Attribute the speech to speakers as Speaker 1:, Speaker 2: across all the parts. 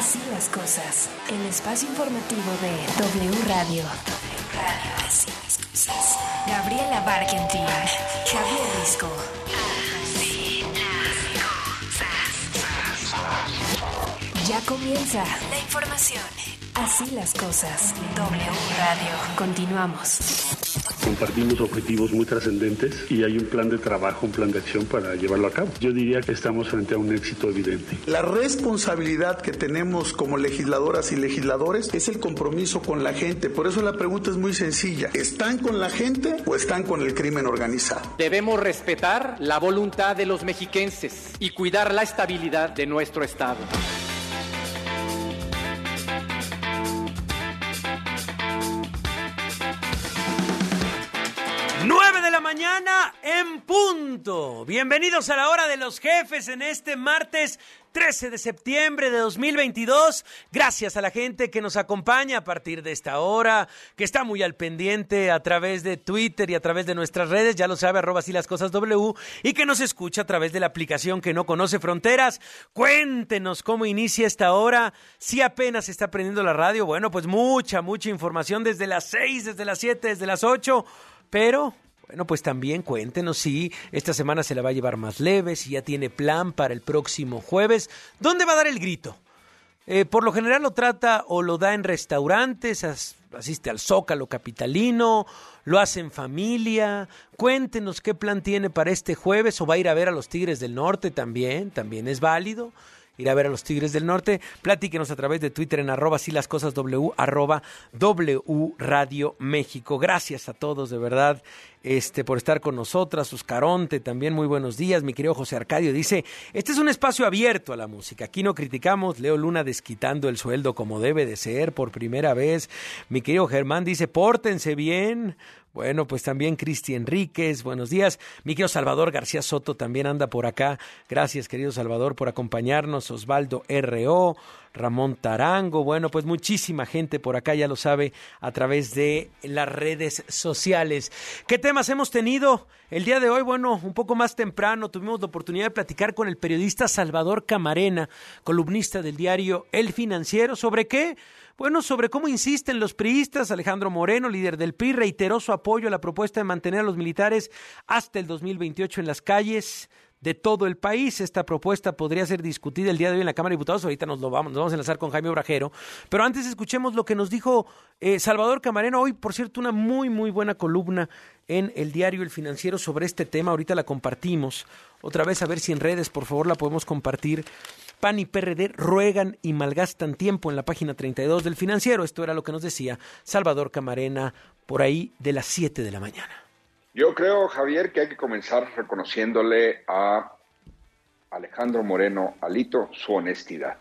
Speaker 1: Así las cosas. El espacio informativo de W Radio. Así las cosas. Gabriela Barkentin, Javier Risco. Así las cosas. Ya comienza la información. Así las cosas. W Radio. Continuamos.
Speaker 2: Compartimos objetivos muy trascendentes y hay un plan de trabajo, un plan de acción para llevarlo a cabo. Yo diría que estamos frente a un éxito evidente.
Speaker 3: La responsabilidad que tenemos como legisladoras y legisladores es el compromiso con la gente. Por eso la pregunta es muy sencilla. ¿Están con la gente o están con el crimen organizado?
Speaker 4: Debemos respetar la voluntad de los mexiquenses y cuidar la estabilidad de nuestro Estado.
Speaker 5: Mañana en punto. Bienvenidos a la hora de los jefes en este martes 13 de septiembre de 2022. Gracias a la gente que nos acompaña a partir de esta hora, que está muy al pendiente a través de Twitter y a través de nuestras redes, ya lo sabe, @asílascosasw, y que nos escucha a través de la aplicación que no conoce fronteras. Cuéntenos cómo inicia esta hora, si apenas está prendiendo la radio, bueno, pues mucha información desde las 6, desde las 7, desde las 8, pero... Bueno, pues también cuéntenos si esta semana se la va a llevar más leve, si ya tiene plan para el próximo jueves. ¿Dónde va a dar el grito? Por lo general lo trata o lo da en restaurantes, asiste al Zócalo capitalino, lo hace en familia. Cuéntenos qué plan tiene para este jueves, o va a ir a ver a los Tigres del Norte también es válido. Ir a ver a los Tigres del Norte. Platíquenos a través de Twitter en @asílascosasw, @W Radio México. Gracias a todos, de verdad, por estar con nosotras. Suscaronte, también muy buenos días. Mi querido José Arcadio dice, este es un espacio abierto a la música. Aquí no criticamos. Leo Luna desquitando el sueldo como debe de ser por primera vez. Mi querido Germán dice, pórtense bien. Bueno, pues también Cristi Enríquez, buenos días. Mi querido Salvador García Soto también anda por acá. Gracias, querido Salvador, por acompañarnos. Osvaldo R.O., Ramón Tarango. Bueno, pues muchísima gente por acá, ya lo sabe, a través de las redes sociales. ¿Qué temas hemos tenido el día de hoy? Bueno, un poco más temprano tuvimos la oportunidad de platicar con el periodista Salvador Camarena, columnista del diario El Financiero. ¿Sobre qué? Bueno, sobre cómo insisten los priistas. Alejandro Moreno, líder del PRI, reiteró su apoyo a la propuesta de mantener a los militares hasta el 2028 en las calles de todo el país. Esta propuesta podría ser discutida el día de hoy en la Cámara de Diputados. Ahorita nos vamos a enlazar con Jaime Obrajero. Pero antes escuchemos lo que nos dijo Salvador Camarena. Hoy, por cierto, una muy buena columna en el diario El Financiero sobre este tema. Ahorita la compartimos. Otra vez, a ver si en redes, por favor, la podemos compartir. PAN y PRD ruegan y malgastan tiempo en la página 32 del Financiero. Esto era lo que nos decía Salvador Camarena por ahí de las 7 de la mañana.
Speaker 6: Yo creo, Javier, que hay que comenzar reconociéndole a Alejandro Moreno, Alito, su honestidad.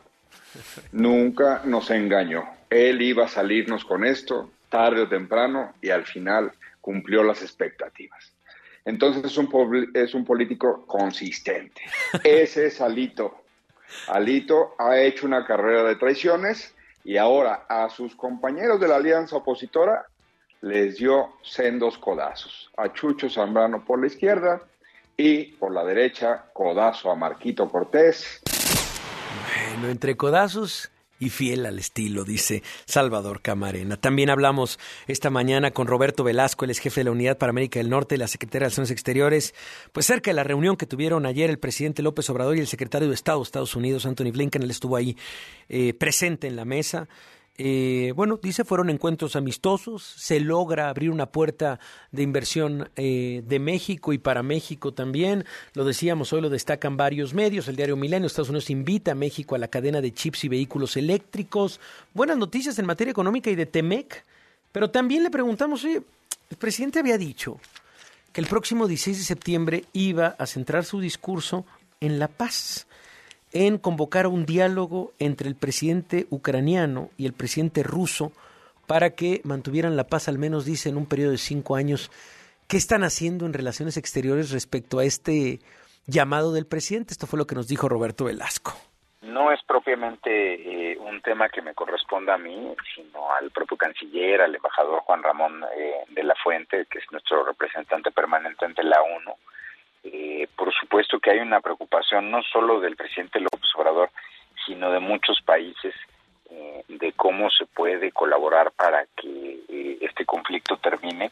Speaker 6: Nunca nos engañó. Él iba a salirnos con esto tarde o temprano y al final cumplió las expectativas. Entonces es un político consistente. Ese es Alito. Alito ha hecho una carrera de traiciones y ahora a sus compañeros de la alianza opositora les dio sendos codazos. A Chucho Zambrano por la izquierda y por la derecha, codazo a Marquito Cortés.
Speaker 5: Bueno, entre codazos y fiel al estilo, dice Salvador Camarena. También hablamos esta mañana con Roberto Velasco, él es jefe de la Unidad para América del Norte, la Secretaría de Relaciones Exteriores, pues cerca de la reunión que tuvieron ayer el presidente López Obrador y el secretario de Estado de Estados Unidos, Anthony Blinken. Él estuvo ahí presente en la mesa. Bueno, dice, fueron encuentros amistosos, se logra abrir una puerta de inversión de México y para México también, lo decíamos, hoy lo destacan varios medios, el diario Milenio. Estados Unidos invita a México a la cadena de chips y vehículos eléctricos. Buenas noticias en materia económica y de Temec, pero también le preguntamos, oye, el presidente había dicho que el próximo 16 de septiembre iba a centrar su discurso en la paz, en convocar a un diálogo entre el presidente ucraniano y el presidente ruso para que mantuvieran la paz, al menos dice, en un periodo de 5 años. ¿Qué están haciendo en relaciones exteriores respecto a este llamado del presidente? Esto fue lo que nos dijo Roberto Velasco.
Speaker 7: No es propiamente un tema que me corresponda a mí, sino al propio canciller, al embajador Juan Ramón de la Fuente, que es nuestro representante permanente ante la ONU. Por supuesto que hay una preocupación no solo del presidente López Obrador, sino de muchos países colaborar para que este conflicto termine.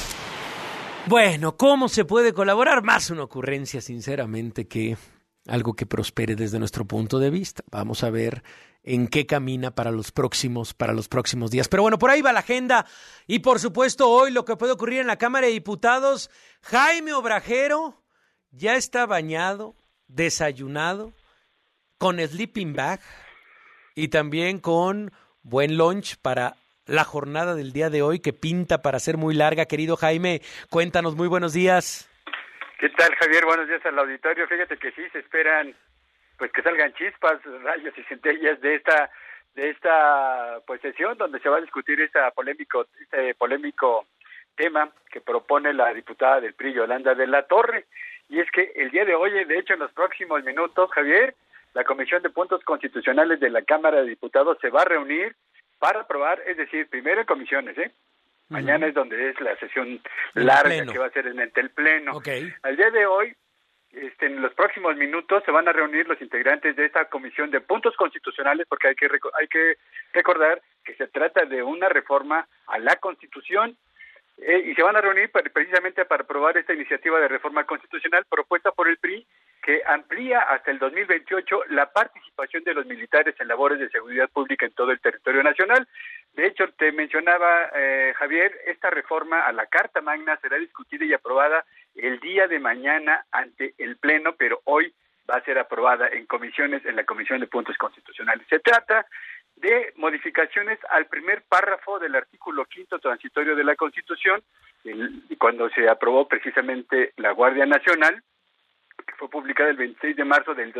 Speaker 5: Bueno, ¿cómo se puede colaborar? Más una ocurrencia, sinceramente, que algo que prospere desde nuestro punto de vista. Vamos a ver en qué camina para los próximos días. Pero bueno, por ahí va la agenda. Y por supuesto, hoy lo que puede ocurrir en la Cámara de Diputados, Jaime Obrajero ya está bañado, desayunado, con sleeping bag y también con buen lunch para la jornada del día de hoy, que pinta para ser muy larga. Querido Jaime, cuéntanos, muy buenos días.
Speaker 8: ¿Qué tal, Javier? Buenos días al auditorio. Fíjate que sí se esperan pues que salgan chispas, rayos y centellas de esta pues sesión donde se va a discutir este polémico tema que propone la diputada del PRI, Yolanda de la Torre. Y es que el día de hoy, de hecho en los próximos minutos, Javier, la Comisión de Puntos Constitucionales de la Cámara de Diputados se va a reunir para aprobar, es decir, primero en comisiones, Mañana es donde es la sesión larga que va a ser en el Pleno.
Speaker 5: Okay.
Speaker 8: Al día de hoy, en los próximos minutos se van a reunir los integrantes de esta Comisión de Puntos Constitucionales, porque hay que recordar que se trata de una reforma a la Constitución, y se van a reunir precisamente para aprobar esta iniciativa de reforma constitucional propuesta por el PRI, que amplía hasta el 2028 la participación de los militares en labores de seguridad pública en todo el territorio nacional. De hecho, te mencionaba, Javier, esta reforma a la Carta Magna será discutida y aprobada el día de mañana ante el Pleno, pero hoy va a ser aprobada en comisiones, en la Comisión de Puntos Constitucionales. Se trata de modificaciones al primer párrafo del artículo 5º transitorio de la Constitución, cuando se aprobó precisamente la Guardia Nacional, que fue publicada el 26 de marzo del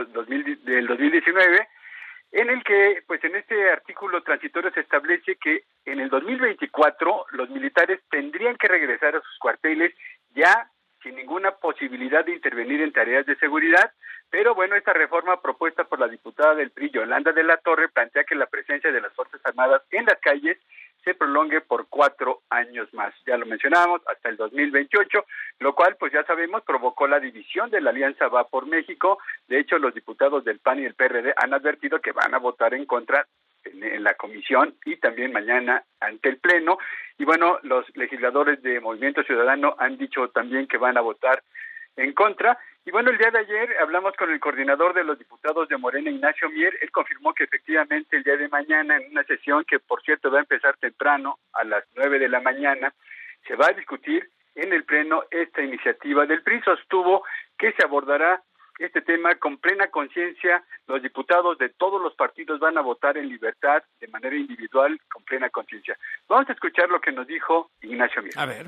Speaker 8: 2019, en el que, pues en este artículo transitorio se establece que en el 2024 los militares tendrían que regresar a sus cuarteles ya sin ninguna posibilidad de intervenir en tareas de seguridad, pero bueno, esta reforma propuesta por la diputada del PRI, Yolanda de la Torre, plantea que la presencia de las Fuerzas Armadas en las calles se prolongue por 4 años más. Ya lo mencionábamos, hasta el 2028, lo cual, pues ya sabemos, provocó la división de la Alianza Va por México. De hecho, los diputados del PAN y el PRD han advertido que van a votar en contra en la comisión y también mañana ante el Pleno. Y bueno, los legisladores de Movimiento Ciudadano han dicho también que van a votar en contra. Y bueno, el día de ayer hablamos con el coordinador de los diputados de Morena, Ignacio Mier. Él confirmó que efectivamente el día de mañana, en una sesión que por cierto va a empezar temprano, a las 9 de la mañana, se va a discutir en el Pleno esta iniciativa del PRI. Sostuvo que se abordará este tema con plena conciencia. Los diputados de todos los partidos van a votar en libertad, de manera individual, con plena conciencia. Vamos a escuchar lo que nos dijo Ignacio Mier.
Speaker 5: A ver.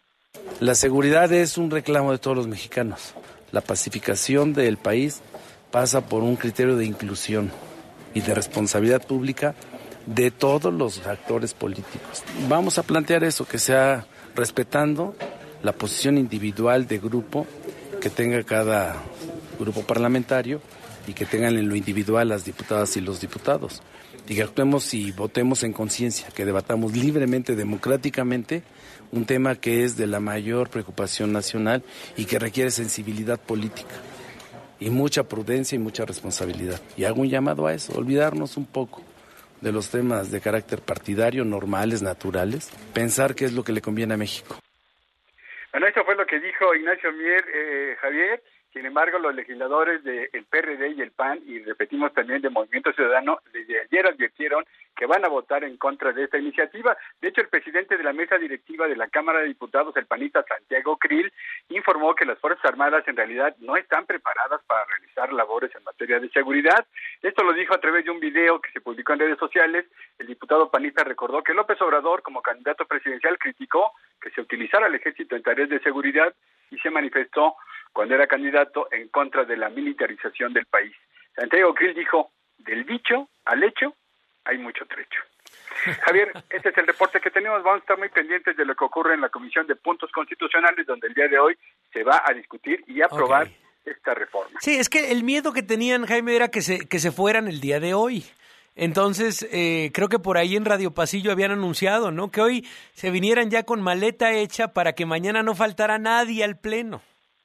Speaker 9: La seguridad es un reclamo de todos los mexicanos. La pacificación del país pasa por un criterio de inclusión y de responsabilidad pública de todos los actores políticos. Vamos a plantear eso, que sea respetando la posición individual de grupo que tenga cada grupo parlamentario y que tengan en lo individual las diputadas y los diputados. Y que actuemos y votemos en conciencia, que debatamos libremente, democráticamente, un tema que es de la mayor preocupación nacional y que requiere sensibilidad política y mucha prudencia y mucha responsabilidad. Y hago un llamado a eso, olvidarnos un poco de los temas de carácter partidario, normales, naturales, pensar qué es lo que le conviene a México.
Speaker 8: Bueno, eso fue lo que dijo Ignacio Mier, Javier. Sin embargo, los legisladores del PRD y el PAN, y repetimos también de Movimiento Ciudadano, desde ayer advirtieron que van a votar en contra de esta iniciativa. De hecho, el presidente de la mesa directiva de la Cámara de Diputados, el panista Santiago Krill, informó que las Fuerzas Armadas en realidad no están preparadas para realizar labores en materia de seguridad. Esto lo dijo a través de un video que se publicó en redes sociales. El diputado panista recordó que López Obrador, como candidato presidencial, criticó que se utilizara al ejército en tareas de seguridad y se manifestó cuando era candidato en contra de la militarización del país. Santiago Krill dijo, del dicho al hecho hay mucho trecho. Javier, este es el reporte que tenemos. Vamos a estar muy pendientes de lo que ocurre en la Comisión de Puntos Constitucionales, donde el día de hoy se va a discutir y aprobar esta reforma.
Speaker 5: Sí, es que el miedo que tenían, Jaime, era que se fueran el día de hoy. Entonces, creo que por ahí en Radio Pasillo habían anunciado, ¿no?, que hoy se vinieran ya con maleta hecha para que mañana no faltara nadie al Pleno.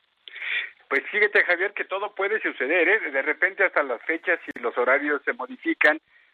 Speaker 8: Pues fíjate, Javier, que todo puede suceder, ¿eh? De repente hasta las fechas y los horarios se modifican.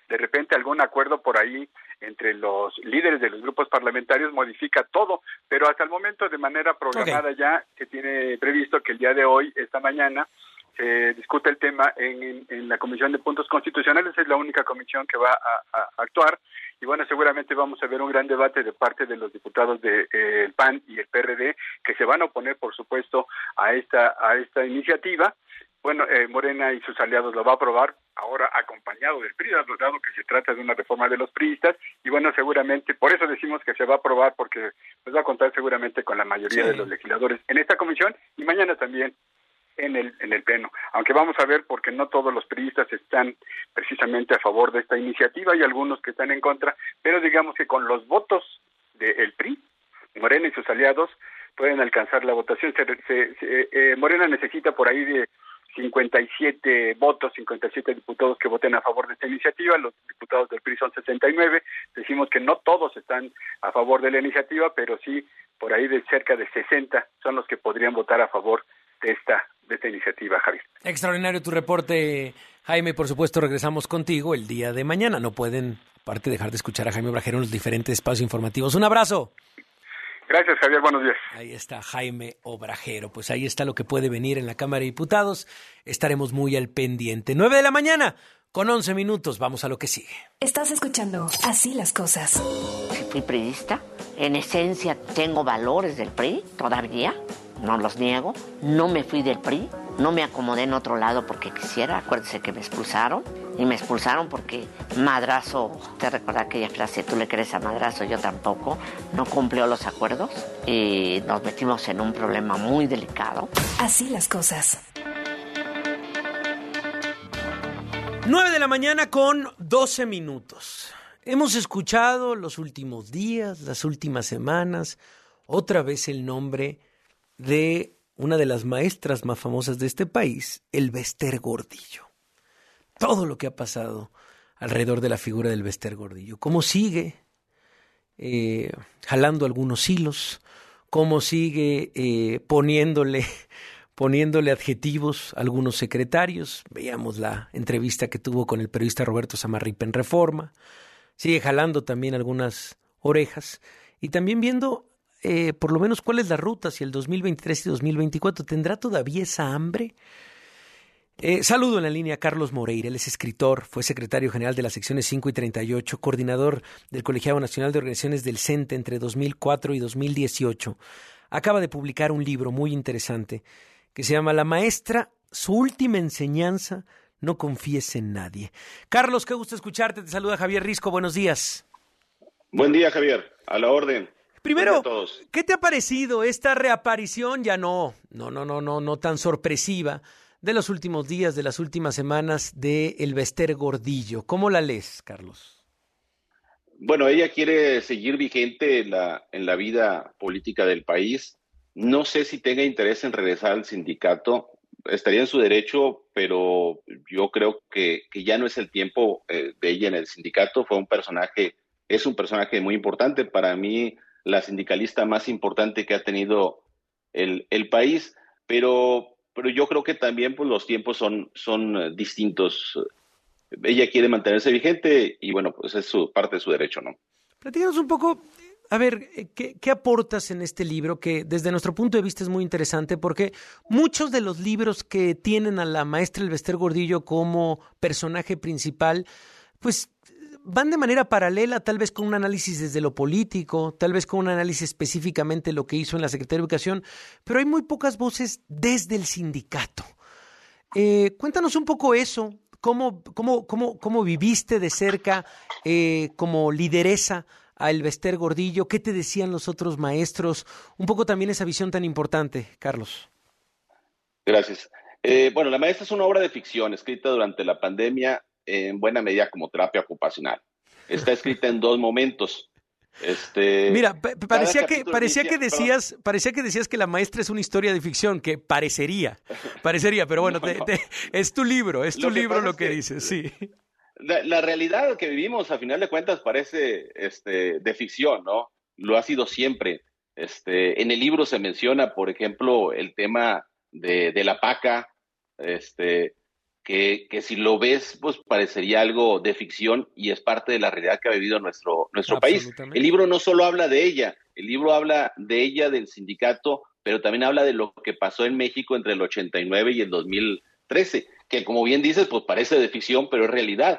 Speaker 8: de repente algún acuerdo por ahí entre los líderes de los grupos parlamentarios modifica todo, pero hasta el momento de manera programada ya se tiene previsto que el día de hoy, esta mañana, se discute el tema en la Comisión de Puntos Constitucionales. Es la única comisión que va a actuar, y bueno, seguramente vamos a ver un gran debate de parte de los diputados del PAN y el PRD, que se van a oponer, por supuesto, a esta iniciativa. Bueno, Morena y sus aliados lo va a aprobar, ahora acompañado del PRI, dado que se trata de una reforma de los priistas, y bueno, seguramente, por eso decimos que se va a aprobar, porque pues va a contar seguramente con la mayoría de los legisladores en esta comisión, y mañana también en el Pleno. Aunque vamos a ver, porque no todos los priistas están precisamente a favor de esta iniciativa, hay algunos que están en contra, pero digamos que con los votos del PRI, Morena y sus aliados pueden alcanzar la votación. Morena necesita por ahí de 57 votos, 57 diputados que voten a favor de esta iniciativa. Los diputados del PRI son 69. Decimos que no todos están a favor de la iniciativa, pero sí por ahí de cerca de 60 son los que podrían votar a favor de esta iniciativa, Javier.
Speaker 5: Extraordinario tu reporte, Jaime. Por supuesto, regresamos contigo el día de mañana. No pueden, aparte, dejar de escuchar a Jaime Obrajero en los diferentes espacios informativos. Un abrazo.
Speaker 8: Gracias, Javier. Buenos días.
Speaker 5: Ahí está Jaime Obrajero. Pues ahí está lo que puede venir en la Cámara de Diputados. Estaremos muy al pendiente. 9 de la mañana, con 11 minutos. Vamos a lo que sigue.
Speaker 1: Estás escuchando Así las Cosas.
Speaker 10: Si fui priista, en esencia tengo valores del PRI todavía. No los niego, no me fui del PRI, no me acomodé en otro lado porque quisiera. Acuérdese que me expulsaron, y me expulsaron porque Madrazo, te recuerda aquella frase, tú le crees a Madrazo, yo tampoco, no cumplió los acuerdos y nos metimos en un problema muy delicado.
Speaker 1: Así las cosas.
Speaker 5: 9 de la mañana con 12 minutos. Hemos escuchado los últimos días, las últimas semanas, otra vez el nombre de una de las maestras más famosas de este país, el Bester Gordillo. Todo lo que ha pasado alrededor de la figura del Bester Gordillo. Cómo sigue jalando algunos hilos, cómo sigue poniéndole adjetivos a algunos secretarios. Veíamos la entrevista que tuvo con el periodista Roberto Samarripa en Reforma. Sigue jalando también algunas orejas y también viendo por lo menos cuál es la ruta hacia el 2023 y 2024. ¿Tendrá todavía esa hambre? Saludo en la línea a Carlos Moreira. Él es escritor, fue secretario general de las secciones 5 y 38, coordinador del Colegiado Nacional de Organizaciones del CENTE entre 2004 y 2018. Acaba de publicar un libro muy interesante que se llama La maestra, su última enseñanza, no confíes en nadie. Carlos, qué gusto escucharte. Te saluda Javier Risco. Buenos días.
Speaker 11: Buen día, Javier. A la orden.
Speaker 5: Primero, ¿qué te ha parecido esta reaparición ya no tan sorpresiva de los últimos días, de las últimas semanas de el Bester Gordillo? ¿Cómo la lees, Carlos?
Speaker 11: Bueno, ella quiere seguir vigente en la vida política del país. No sé si tenga interés en regresar al sindicato. Estaría en su derecho, pero yo creo que ya no es el tiempo de ella en el sindicato. Es un personaje muy importante para mí, la sindicalista más importante que ha tenido el país, pero yo creo que también pues, los tiempos son distintos. Ella quiere mantenerse vigente y bueno, pues es parte de su derecho, ¿no?
Speaker 5: Platícanos un poco, a ver, ¿qué aportas en este libro que desde nuestro punto de vista es muy interesante? Porque muchos de los libros que tienen a la maestra el Bester Gordillo como personaje principal, pues van de manera paralela, tal vez con un análisis desde lo político, tal vez con un análisis específicamente de lo que hizo en la Secretaría de Educación, pero hay muy pocas voces desde el sindicato. Cuéntanos un poco eso, cómo viviste de cerca como lideresa a el Bester Gordillo, qué te decían los otros maestros, un poco también esa visión tan importante, Carlos.
Speaker 11: Gracias. Bueno, La maestra es una obra de ficción escrita durante la pandemia, en buena medida como terapia ocupacional. Está escrita en 2 momentos.
Speaker 5: Mira, parecía que decías que La maestra es una historia de ficción, que parecería, pero bueno, no. Es tu libro, lo que dices, sí.
Speaker 11: La realidad que vivimos, a final de cuentas, parece de ficción, ¿no? Lo ha sido siempre. En el libro se menciona, por ejemplo, el tema de la PACA, que si lo ves, pues parecería algo de ficción y es parte de la realidad que ha vivido nuestro país. El libro no solo habla de ella, el libro habla de ella, del sindicato, pero también habla de lo que pasó en México entre el 89 y el 2013, que como bien dices, pues parece de ficción, pero es realidad.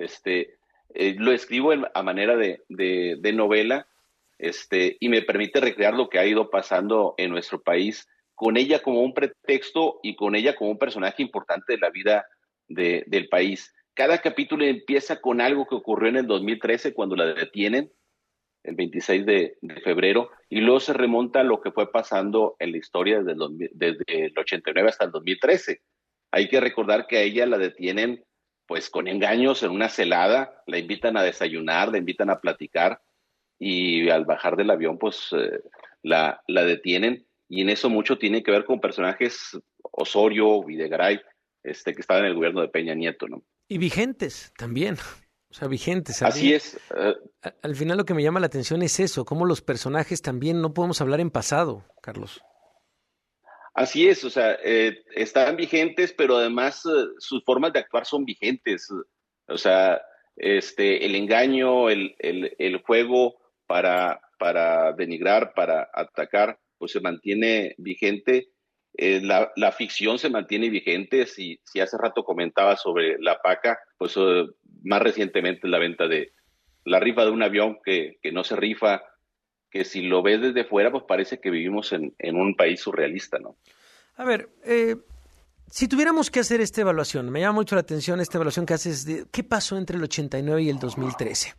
Speaker 11: Lo escribo a manera de novela, y me permite recrear lo que ha ido pasando en nuestro país, con ella como un pretexto y con ella como un personaje importante de la vida del país. Cada capítulo empieza con algo que ocurrió en el 2013 cuando la detienen, el 26 de febrero, y luego se remonta a lo que fue pasando en la historia desde el 89 hasta el 2013. Hay que recordar que a ella la detienen pues con engaños en una celada, la invitan a desayunar, la invitan a platicar, y al bajar del avión pues la detienen, y en eso mucho tiene que ver con personajes Osorio, Videgaray, que estaban en el gobierno de Peña Nieto, ¿no?
Speaker 5: Y vigentes también. O sea, vigentes.
Speaker 11: Así es.
Speaker 5: Al final lo que me llama la atención es eso, cómo los personajes también no podemos hablar en pasado, Carlos.
Speaker 11: Así es, o sea, están vigentes, pero además sus formas de actuar son vigentes. O sea, el engaño, el juego para denigrar, para atacar, pues se mantiene vigente. La ficción se mantiene vigente. Si hace rato comentaba sobre la PACA, pues más recientemente la venta de la rifa de un avión que no se rifa, que si lo ves desde fuera, pues parece que vivimos en un país surrealista, ¿no?
Speaker 5: A ver, si tuviéramos que hacer esta evaluación, me llama mucho la atención esta evaluación que haces de qué pasó entre el 89 y el 2013.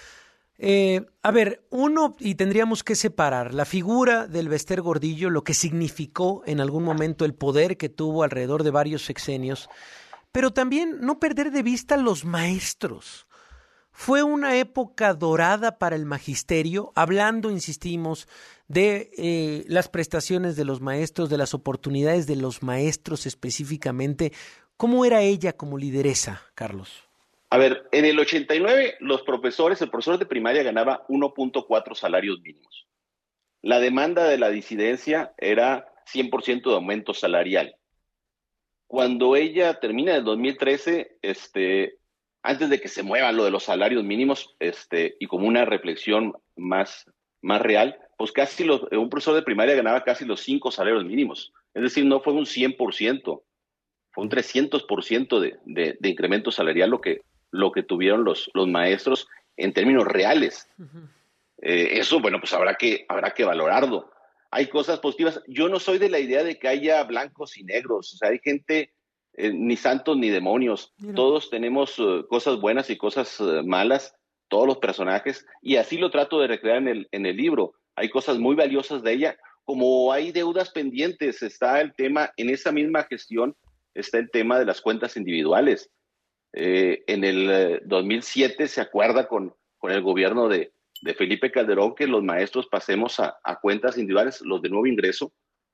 Speaker 5: A ver, y tendríamos que separar la figura del Bester Gordillo, lo que significó en algún momento el poder que tuvo alrededor de varios sexenios, pero también no perder de vista los maestros. Fue una época dorada para el magisterio, hablando, insistimos, de las prestaciones de los maestros, de las oportunidades de los maestros específicamente. ¿Cómo era ella como lideresa, Carlos?
Speaker 11: A ver, en el 89 el profesor de primaria ganaba 1.4 salarios mínimos. La demanda de la disidencia era 100% de aumento salarial. Cuando ella termina en el 2013, antes de que se mueva lo de los salarios mínimos, y como una reflexión más real, pues un profesor de primaria ganaba casi los 5 salarios mínimos. Es decir, no fue un 100%, fue un 300% de incremento salarial lo que tuvieron los maestros en términos reales. Uh-huh. Eso, bueno, pues habrá que valorarlo. Hay cosas positivas. Yo no soy de la idea de que haya blancos y negros. O sea, hay gente, ni santos ni demonios. Mira. Todos tenemos cosas buenas y cosas malas, todos los personajes, y así lo trato de recrear en el libro. Hay cosas muy valiosas de ella, como hay deudas pendientes. Está el tema, en esa misma gestión, está el tema de las cuentas individuales. En el 2007 se acuerda con el gobierno de Felipe Calderón que los maestros pasemos a cuentas individuales, los de nuevo ingreso,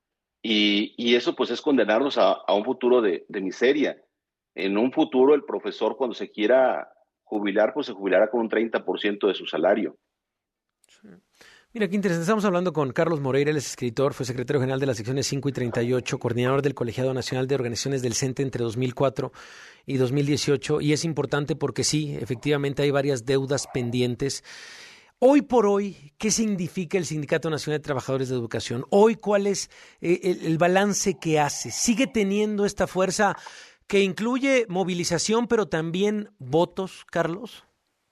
Speaker 11: y eso pues es condenarlos a un futuro de miseria. En un futuro el profesor, cuando se quiera jubilar, pues se jubilará con un 30% de su salario.
Speaker 5: Sí. Mira, qué interesante. Estamos hablando con Carlos Moreira, él es escritor, fue secretario general de las secciones 5 y 38, coordinador del Colegiado Nacional de Organizaciones del CENTE entre 2004 y 2018, y es importante porque sí, efectivamente hay varias deudas pendientes. Hoy por hoy, ¿qué significa el Sindicato Nacional de Trabajadores de Educación? Hoy, ¿cuál es el balance que hace? ¿Sigue teniendo esta fuerza que incluye movilización, pero también votos, Carlos?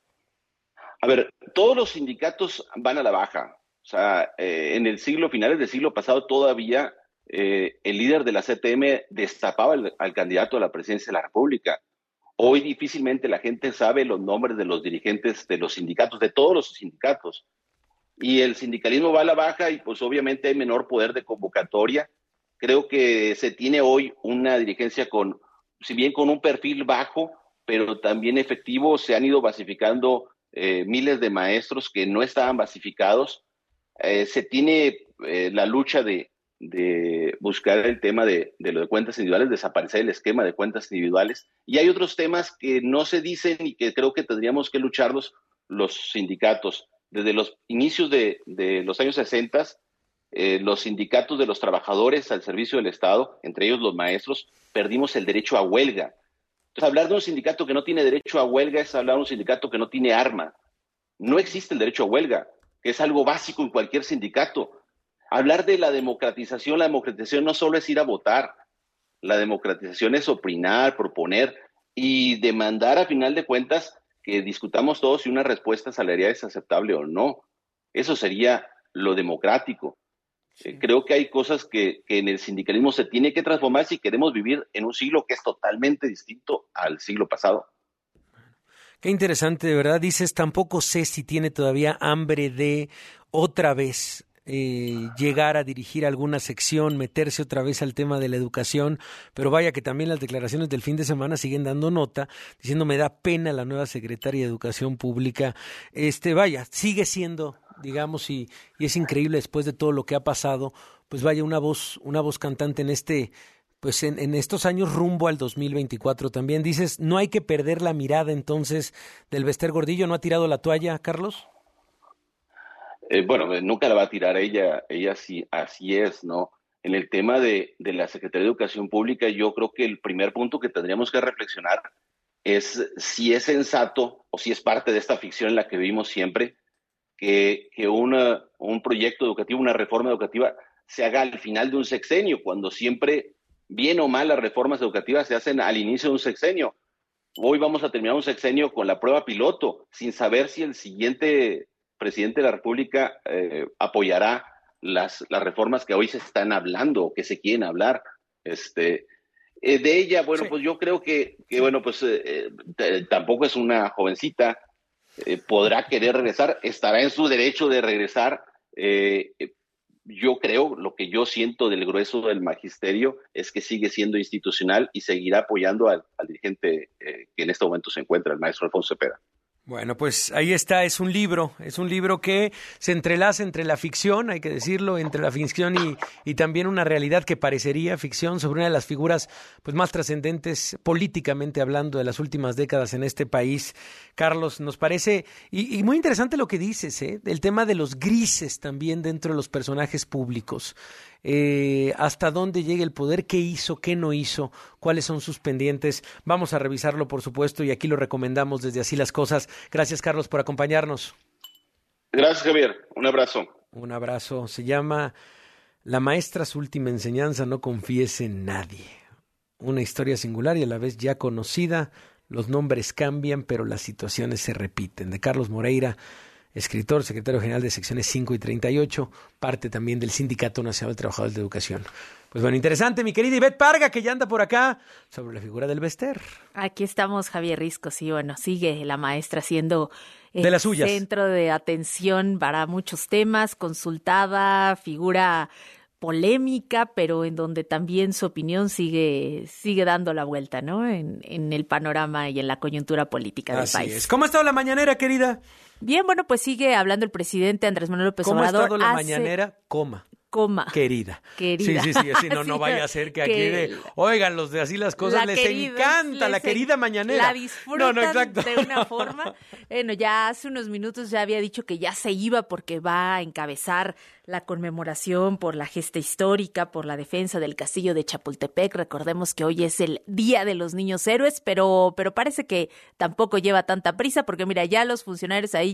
Speaker 11: A ver, todos los sindicatos van a la baja. O sea, finales del siglo pasado todavía el líder de la CTM destapaba al candidato a la presidencia de la República. Hoy difícilmente la gente sabe los nombres de los dirigentes de los sindicatos, de todos los sindicatos. Y el sindicalismo va a la baja y pues obviamente hay menor poder de convocatoria. Creo que se tiene hoy una dirigencia si bien con un perfil bajo, pero también efectivo. Se han ido basificando miles de maestros que no estaban basificados. Se tiene la lucha de buscar el tema de lo de cuentas individuales, desaparecer el esquema de cuentas individuales. Y hay otros temas que no se dicen y que creo que tendríamos que lucharlos los sindicatos. Desde los inicios de los años 60, los sindicatos de los trabajadores al servicio del Estado, entre ellos los maestros, perdimos el derecho a huelga. Pues hablar de un sindicato que no tiene derecho a huelga es hablar de un sindicato que no tiene arma. No existe el derecho a huelga, que es algo básico en cualquier sindicato. Hablar de la democratización no solo es ir a votar. La democratización es opinar, proponer y demandar, a final de cuentas, que discutamos todos si una respuesta salarial es aceptable o no. Eso sería lo democrático. Sí. Creo que hay cosas que en el sindicalismo se tiene que transformar si queremos vivir en un siglo que es totalmente distinto al siglo pasado.
Speaker 5: Qué interesante, de verdad. Dices, tampoco sé si tiene todavía hambre de otra vez llegar a dirigir alguna sección, meterse otra vez al tema de la educación, pero vaya que también las declaraciones del fin de semana siguen dando nota, diciendo me da pena la nueva secretaria de Educación Pública. Vaya, sigue siendo, digamos, y es increíble después de todo lo que ha pasado, pues vaya una voz cantante en pues en estos años rumbo al 2024 también. Dices, no hay que perder la mirada entonces del Bester Gordillo. ¿No ha tirado la toalla, Carlos?
Speaker 11: Bueno, nunca la va a tirar ella sí, así es, ¿no? En el tema de la Secretaría de Educación Pública, yo creo que el primer punto que tendríamos que reflexionar es si es sensato o si es parte de esta ficción en la que vivimos siempre, que un proyecto educativo, una reforma educativa, se haga al final de un sexenio, cuando siempre, bien o mal, las reformas educativas se hacen al inicio de un sexenio. Hoy vamos a terminar un sexenio con la prueba piloto, sin saber si el siguiente presidente de la República apoyará las reformas que hoy se están hablando o que se quieren hablar. De ella, bueno, sí. Pues yo creo que bueno, pues tampoco es una jovencita, podrá querer regresar, estará en su derecho de regresar. Yo creo, lo que yo siento del grueso del magisterio es que sigue siendo institucional y seguirá apoyando al dirigente que en este momento se encuentra, el maestro Alfonso Cepeda.
Speaker 5: Bueno, pues ahí está, es un libro que se entrelaza entre la ficción, hay que decirlo, entre la ficción y también una realidad que parecería ficción sobre una de las figuras pues más trascendentes políticamente hablando de las últimas décadas en este país. Carlos, nos parece, y muy interesante lo que dices, el tema de los grises también dentro de los personajes públicos. Hasta dónde llega el poder, qué hizo, qué no hizo, cuáles son sus pendientes. Vamos a revisarlo, por supuesto, y aquí lo recomendamos desde Así las Cosas. Gracias, Carlos, por acompañarnos.
Speaker 11: Gracias, Javier. Un abrazo.
Speaker 5: Un abrazo. Se llama La maestra, su última enseñanza, no confíes en nadie. Una historia singular y a la vez ya conocida. Los nombres cambian, pero las situaciones se repiten. De Carlos Moreira, escritor, secretario general de secciones 5 y 38, parte también del Sindicato Nacional de Trabajadores de Educación. Pues bueno, interesante, mi querida Ivette Parga, que ya anda por acá, sobre la figura del Bester.
Speaker 12: Aquí estamos, Javier Risco, sí, bueno, sigue la maestra siendo
Speaker 5: de las suyas,
Speaker 12: centro de atención para muchos temas, consultada, figura polémica, pero en donde también su opinión sigue dando la vuelta, ¿no? En el panorama y en la coyuntura política del país.
Speaker 5: Así es. ¿Cómo ha estado la mañanera, querida?
Speaker 12: Bien, bueno, pues sigue hablando el presidente Andrés Manuel López Obrador.
Speaker 5: ¿Cómo ha estado la mañanera? Querida. Sí, así no vaya a ser que aquí oigan, los de Así las Cosas les encanta la querida mañanera.
Speaker 12: La disfrutan de una forma. Bueno, ya hace unos minutos ya había dicho que ya se iba porque va a encabezar la conmemoración por la gesta histórica, por la defensa del castillo de Chapultepec. Recordemos que hoy es el Día de los Niños Héroes, pero parece que tampoco lleva tanta prisa porque mira, ya los funcionarios ahí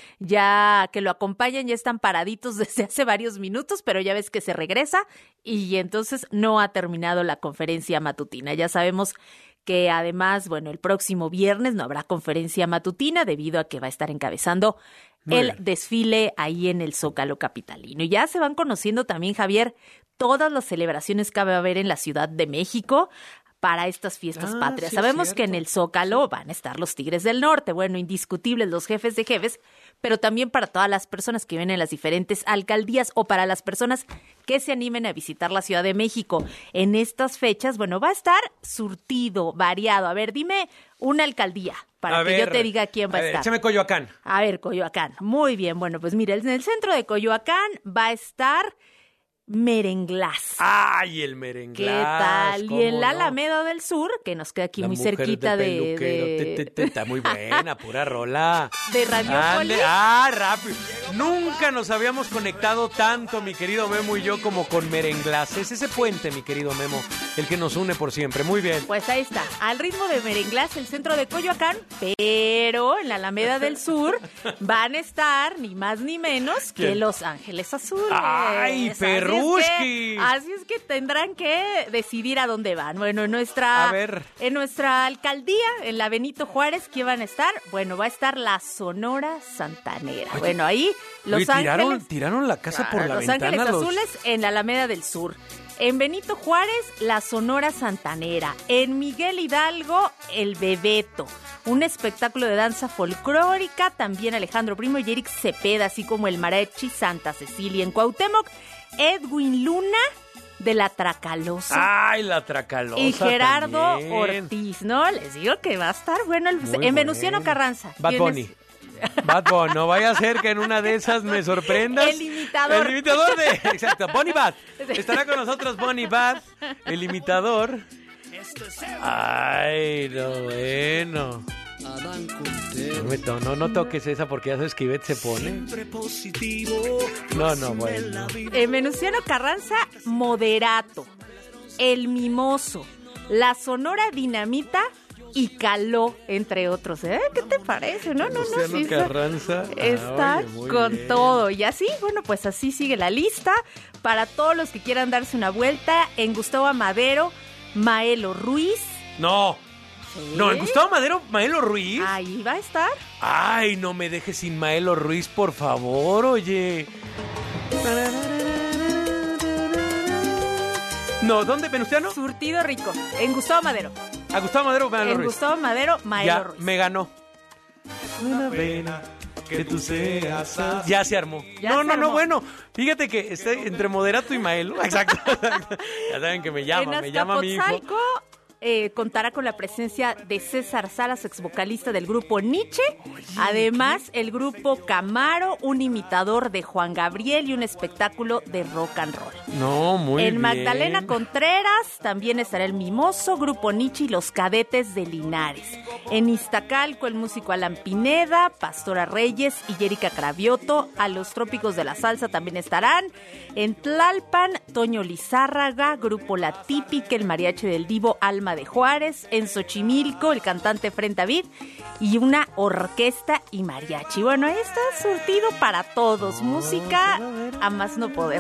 Speaker 12: ya que lo acompañan ya están paraditos desde hace varios minutos, pero ya ves que se regresa y entonces no ha terminado la conferencia matutina. Ya sabemos que además, bueno, el próximo viernes no habrá conferencia matutina debido a que va a estar encabezando el desfile ahí en el Zócalo capitalino. Y ya se van conociendo también, Javier, todas las celebraciones que va a haber en la Ciudad de México para estas fiestas patrias. Sí, sabemos que en el Zócalo van a estar los Tigres del Norte, bueno, indiscutibles los jefes de jefes, pero también para todas las personas que viven en las diferentes alcaldías o para las personas que se animen a visitar la Ciudad de México. En estas fechas, bueno, va a estar surtido, variado. A ver, dime una alcaldía para que yo te diga quién va a estar.
Speaker 5: Échame Coyoacán.
Speaker 12: A ver, Coyoacán. Muy bien, bueno, pues mira, en el centro de Coyoacán va a estar Merenglás.
Speaker 5: ¡Ay, el Merenglás!
Speaker 12: ¿Qué tal? Y en la Alameda del Sur, que nos queda aquí muy cerquita de...
Speaker 5: Está muy buena, pura rola.
Speaker 12: ¿De Radiopolis?
Speaker 5: Rápido. Nunca nos habíamos conectado tanto, mi querido Memo y yo, como con Merenglás. Es ese puente, mi querido Memo. el que nos une por siempre. Muy bien.
Speaker 12: Pues ahí está, al ritmo de Merenglás, el centro de Coyoacán, pero en la Alameda del Sur van a estar ni más ni menos que
Speaker 5: ¿Quién?
Speaker 12: Los Ángeles Azules.
Speaker 5: ¡Ay, perrushki!
Speaker 12: Así es que tendrán que decidir a dónde van. Bueno, en nuestra alcaldía, en la Benito Juárez, ¿quién van a estar? Bueno, va a estar la Sonora Santanera.
Speaker 5: Oye,
Speaker 12: bueno, ahí Los Ángeles...
Speaker 5: Tiraron la casa por la
Speaker 12: Los
Speaker 5: ventana.
Speaker 12: Ángeles Azules en la Alameda del Sur. En Benito Juárez, la Sonora Santanera. En Miguel Hidalgo, el Bebeto. Un espectáculo de danza folclórica. También Alejandro Primo y Eric Cepeda, así como el Mariachi Santa Cecilia. En Cuauhtémoc, Edwin Luna de la Tracalosa.
Speaker 5: ¡Ay, la Tracalosa!
Speaker 12: Y Gerardo
Speaker 5: también.
Speaker 12: Ortiz, ¿no? Les digo que va a estar bueno. En Venustiano Carranza.
Speaker 5: Bad Bunny. Bad Bunny, no vaya a ser que en una de esas me sorprendas.
Speaker 12: El imitador.
Speaker 5: El imitador de... Exacto, Bonnie Bad. Estará con nosotros Bonnie Bad, el imitador. Ay, no, bueno. No toques esa porque ya sabes que Ivette se pone. No, bueno.
Speaker 12: En Venustiano Carranza, Moderato, El Mimoso, La Sonora Dinamita y Caló, entre otros. ¿Qué te parece? No, sí,
Speaker 5: Carranza.
Speaker 12: Está con bien. Todo. Y así, bueno, pues así sigue la lista. Para todos los que quieran darse una vuelta, en Gustavo Amadero, Maelo Ruiz.
Speaker 5: No, en Gustavo Amadero, Maelo Ruiz.
Speaker 12: Ahí va a estar.
Speaker 5: Ay, no me dejes sin Maelo Ruiz, por favor, oye. No, ¿dónde, Venustiano?
Speaker 12: Surtido Rico, en Gustavo Madero.
Speaker 5: A Gustavo Madero, Maelo Ruiz.
Speaker 12: En Gustavo Madero, Maelo Ruiz.
Speaker 5: Me ganó. Una pena que tú seas así. Ya se armó. No, bueno. Fíjate que entre Moderato y Maelo. Exacto. Ya saben que me llama mi hijo.
Speaker 12: Contará con la presencia de César Salas, ex vocalista del grupo Nietzsche. Además, el grupo Camaro, un imitador de Juan Gabriel y un espectáculo de rock and roll.
Speaker 5: No, muy bien.
Speaker 12: En Magdalena Contreras también estará el Mimoso, Grupo Nietzsche y los Cadetes de Linares. En Iztacalco, el músico Alan Pineda, Pastora Reyes y Yérica Cravioto. A los Trópicos de la Salsa también estarán. En Tlalpan, Toño Lizárraga, Grupo La Típica, el Mariachi del Divo Alma de Juárez. En Xochimilco, el cantante Fren David y una orquesta y mariachi. Bueno, ahí está surtido para todos. Música a más no poder.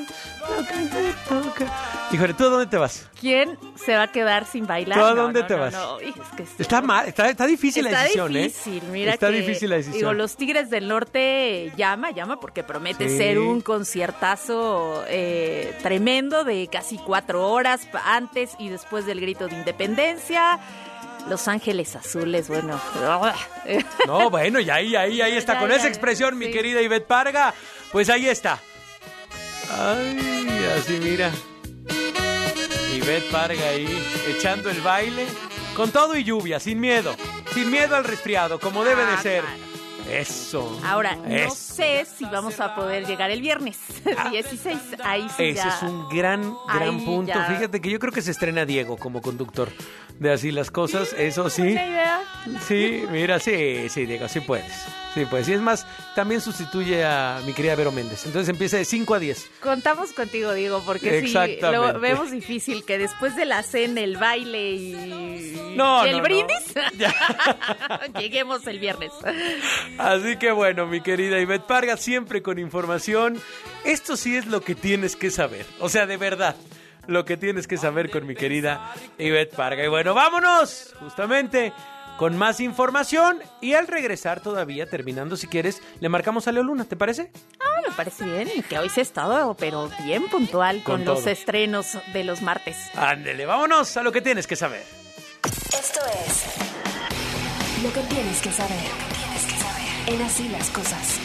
Speaker 5: Híjole, ¿tú a dónde te vas?
Speaker 12: ¿Quién se va a quedar sin bailar?
Speaker 5: ¿Tú a dónde te vas? Está difícil la decisión,
Speaker 12: Mira
Speaker 5: está difícil la decisión.
Speaker 12: Digo, los Tigres del Norte llama porque promete ser un conciertazo tremendo de casi 4 horas antes y después del grito de independencia. Los Ángeles Azules, bueno.
Speaker 5: No, bueno, y ahí está. Con esa expresión, mi querida Ivette Parga, pues ahí está. Ay, así mira. Ivette Parga ahí, echando el baile, con todo y lluvia, sin miedo al resfriado, como debe de ser. Claro. Eso.
Speaker 12: Ahora, no sé si vamos a poder llegar el viernes 16. Ahí sí.
Speaker 5: Ese es un gran punto. Ya. Fíjate que yo creo que se estrena Diego como conductor de Así las Cosas. Eso sí.
Speaker 12: Buena idea.
Speaker 5: Sí, mira, sí, Diego, sí puedes. Sí, pues. Y es más, también sustituye a mi querida Vero Méndez. Entonces empieza de 5 a 10.
Speaker 12: Contamos contigo, Diego, porque sí, lo vemos difícil que después de la cena, el baile y el brindis, lleguemos el viernes.
Speaker 5: Así que bueno, mi querida Ivette Parga, siempre con información. Esto sí es lo que tienes que saber. O sea, de verdad, lo que tienes que saber con mi querida Ivette Parga. Y bueno, vámonos justamente con más información. Y al regresar todavía, terminando, si quieres, le marcamos a Leo Luna, ¿te parece?
Speaker 12: Me parece bien, que hoy se ha estado, pero bien puntual con los estrenos de los martes.
Speaker 5: Ándele, vámonos a lo que tienes que saber.
Speaker 1: Esto es lo que tienes que saber. En Así las Cosas.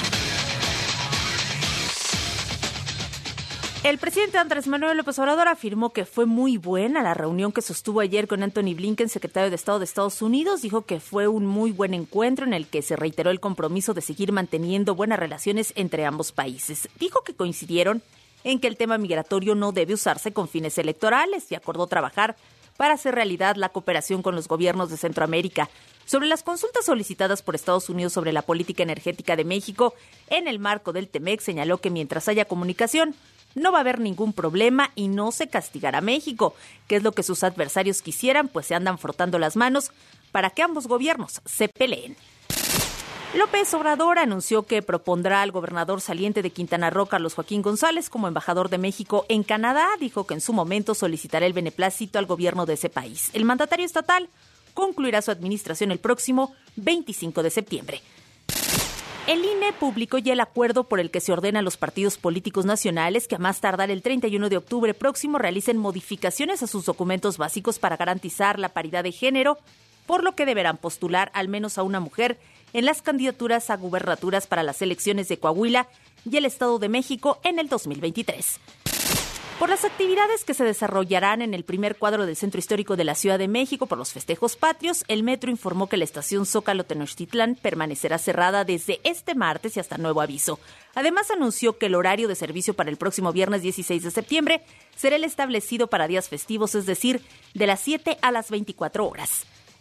Speaker 12: El presidente Andrés Manuel López Obrador afirmó que fue muy buena la reunión que sostuvo ayer con Anthony Blinken, secretario de Estado de Estados Unidos. Dijo que fue un muy buen encuentro en el que se reiteró el compromiso de seguir manteniendo buenas relaciones entre ambos países. Dijo que coincidieron en que el tema migratorio no debe usarse con fines electorales y acordó trabajar para hacer realidad la cooperación con los gobiernos de Centroamérica. Sobre las consultas solicitadas por Estados Unidos sobre la política energética de México en el marco del TEMEC, señaló que mientras haya comunicación, no va a haber ningún problema y no se castigará a México, que es lo que sus adversarios quisieran, pues se andan frotando las manos para que ambos gobiernos se peleen. López Obrador anunció que propondrá al gobernador saliente de Quintana Roo, Carlos Joaquín González, como embajador de México en Canadá. Dijo que en su momento solicitará el beneplácito al gobierno de ese país. El mandatario estatal concluirá su administración el próximo 25 de septiembre. El INE publicó ya el acuerdo por el que se ordena a los partidos políticos nacionales que a más tardar el 31 de octubre próximo realicen modificaciones a sus documentos básicos para garantizar la paridad de género, por lo que deberán postular al menos a una mujer en las candidaturas a gubernaturas para las elecciones de Coahuila y el Estado de México en el 2023. Por las actividades que se desarrollarán en el primer cuadro del Centro Histórico de la Ciudad de México por los festejos patrios, el Metro informó que la estación Zócalo Tenochtitlán permanecerá cerrada desde este martes y hasta nuevo aviso. Además, anunció que el horario de servicio para el próximo viernes 16 de septiembre será el establecido para días festivos, es decir, de las 7 a las 24 horas.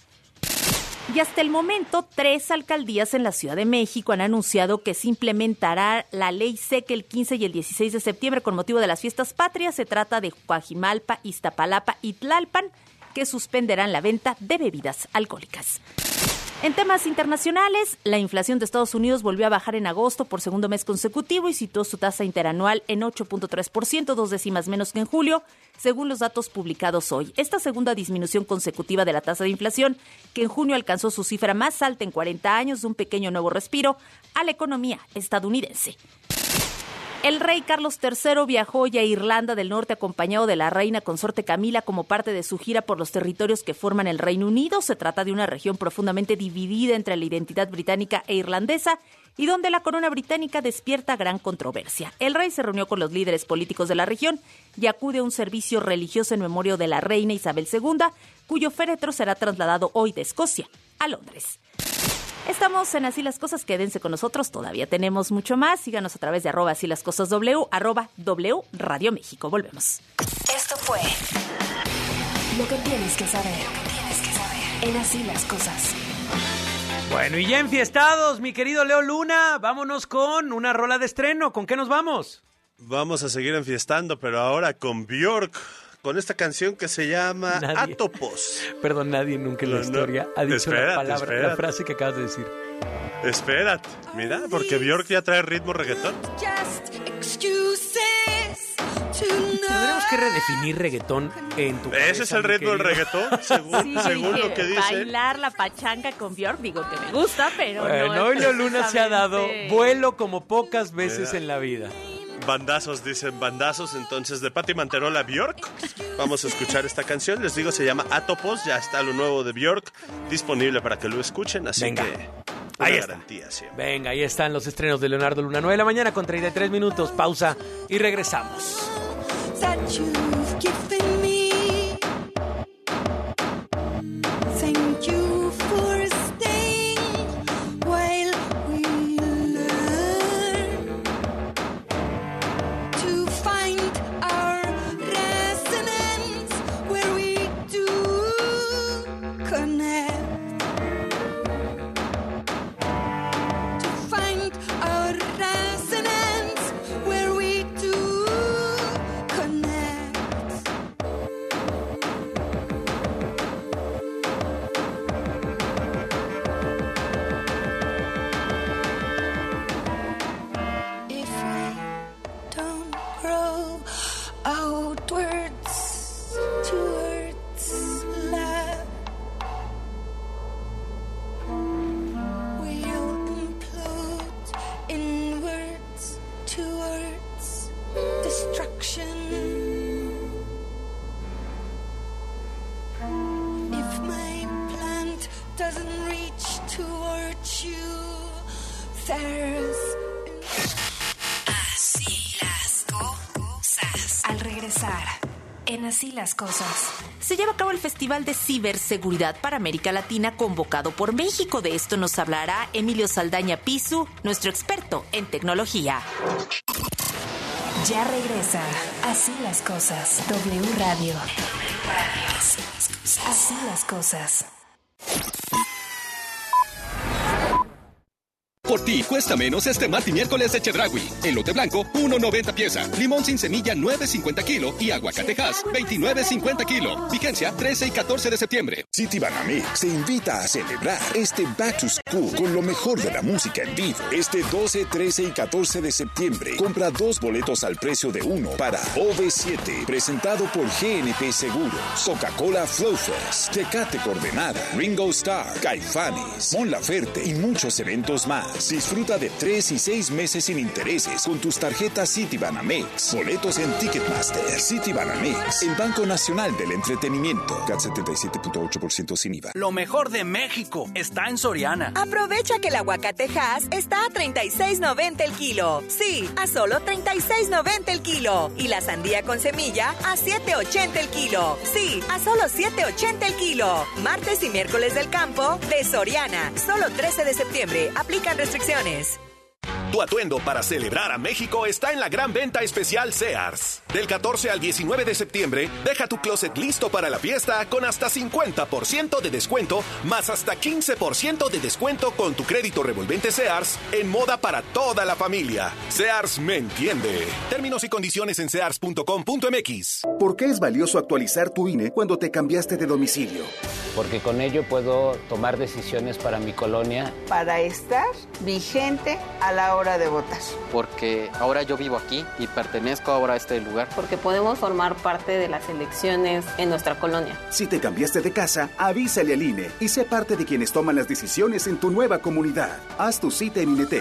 Speaker 12: Y hasta el momento, 3 alcaldías en la Ciudad de México han anunciado que se implementará la ley seca el 15 y el 16 de septiembre con motivo de las fiestas patrias. Se trata de Coajimalpa, Iztapalapa y Tlalpan, que suspenderán la venta de bebidas alcohólicas. En temas internacionales, la inflación de Estados Unidos volvió a bajar en agosto por segundo mes consecutivo y situó su tasa interanual en 8.3%, 2 décimas menos que en julio, según los datos publicados hoy. Esta segunda disminución consecutiva de la tasa de inflación, que en junio alcanzó su cifra más alta en 40 años, de un pequeño nuevo respiro a la economía estadounidense. El rey Carlos III viajó ya a Irlanda del Norte acompañado de la reina consorte Camila como parte de su gira por los territorios que forman el Reino Unido. Se trata de una región profundamente dividida entre la identidad británica e irlandesa y donde la corona británica despierta gran controversia. El rey se reunió con los líderes políticos de la región y acude a un servicio religioso en memoria de la reina Isabel II, cuyo féretro será trasladado hoy de Escocia a Londres. Estamos en Así las Cosas, quédense con nosotros, todavía tenemos mucho más. Síganos a través de @asílascosasw, @W Radio México. Volvemos.
Speaker 1: Esto fue lo que tienes que saber en Así las Cosas.
Speaker 5: Bueno, y ya enfiestados, mi querido Leo Luna, vámonos con una rola de estreno. ¿Con qué nos vamos?
Speaker 13: Vamos a seguir enfiestando, pero ahora con Björk. Con esta canción que se llama Atopos.
Speaker 5: Perdón, nadie nunca en la historia ha dicho la palabra, la frase que acabas de decir.
Speaker 13: Espérate, mira, porque Björk ya trae ritmo reggaetón.
Speaker 5: Tendremos que redefinir reggaetón en tu cabeza.
Speaker 13: ¿Ese es el ritmo del reggaetón? Según lo que dice.
Speaker 12: Bailar la pachanga con Björk, digo que me gusta, pero
Speaker 5: bueno,
Speaker 12: no.
Speaker 5: Hoy Leo Luna se ha dado vuelo como pocas veces en la vida.
Speaker 13: Bandazos, dicen bandazos. Entonces, de Patti Manterola, Björk. Vamos a escuchar esta canción. Les digo, se llama Atopos. Ya está lo nuevo de Björk disponible para que lo escuchen. Así
Speaker 5: Venga.
Speaker 13: que
Speaker 5: Ahí
Speaker 13: garantía
Speaker 5: está.
Speaker 13: siempre.
Speaker 5: Venga, ahí están los estrenos de Leonardo Luna. 9 de la mañana con 33 minutos. Pausa y regresamos.
Speaker 1: Así las cosas. Al regresar, en Así las Cosas.
Speaker 12: Se lleva a cabo el Festival de Ciberseguridad para América Latina convocado por México. De esto nos hablará Emilio Saldaña Pisu, nuestro experto en tecnología.
Speaker 1: Ya regresa Así las Cosas. W Radio. Así las Cosas.
Speaker 14: Por ti cuesta menos este martes y miércoles de Chedraui. Elote blanco, 1.90 pieza. Limón sin semilla, 9.50 kilo. Y aguacatejas, 29.50 kilo. Vigencia 13 y 14 de septiembre.
Speaker 15: Citibanamex te invita a celebrar este Back to School con lo mejor de la música en vivo. Este 12, 13 y 14 de septiembre. Compra 2 boletos al precio de uno para OV7, presentado por GNP Seguros, Coca-Cola Flow Fest, Tecate Coordenada, Ringo Starr, Caifanes, Mon Laferte y muchos eventos más. Disfruta de 3 y 6 meses sin intereses con tus tarjetas Citibanamex. Boletos en Ticketmaster. Citibanamex, el Banco Nacional del Entretenimiento. CAT 77.8% sin IVA.
Speaker 16: Lo mejor de México está en Soriana.
Speaker 17: Aprovecha que el aguacate Hass está a $36.90 el kilo. Sí, a solo $36.90 el kilo. Y la sandía con semilla a $7.80 el kilo. Sí, a solo $7.80 el kilo. Martes y miércoles del campo de Soriana. Solo 13 de septiembre. Aplican restricciones.
Speaker 18: Tu atuendo para celebrar a México está en la gran venta especial Sears. Del 14 al 19 de septiembre, deja tu closet listo para la fiesta con hasta 50% de descuento, más hasta 15% de descuento con tu crédito revolvente Sears en moda para toda la familia. Sears me entiende. Términos y condiciones en sears.com.mx.
Speaker 19: ¿Por qué es valioso actualizar tu INE cuando te cambiaste de domicilio?
Speaker 20: Porque con ello puedo tomar decisiones para mi colonia.
Speaker 21: Para estar vigente a la hora de votar.
Speaker 22: Porque ahora yo vivo aquí y pertenezco ahora a este lugar.
Speaker 23: Porque podemos formar parte de las elecciones en nuestra colonia.
Speaker 19: Si te cambiaste de casa, avísale al INE y sé parte de quienes toman las decisiones en tu nueva comunidad. Haz tu cita en INETEL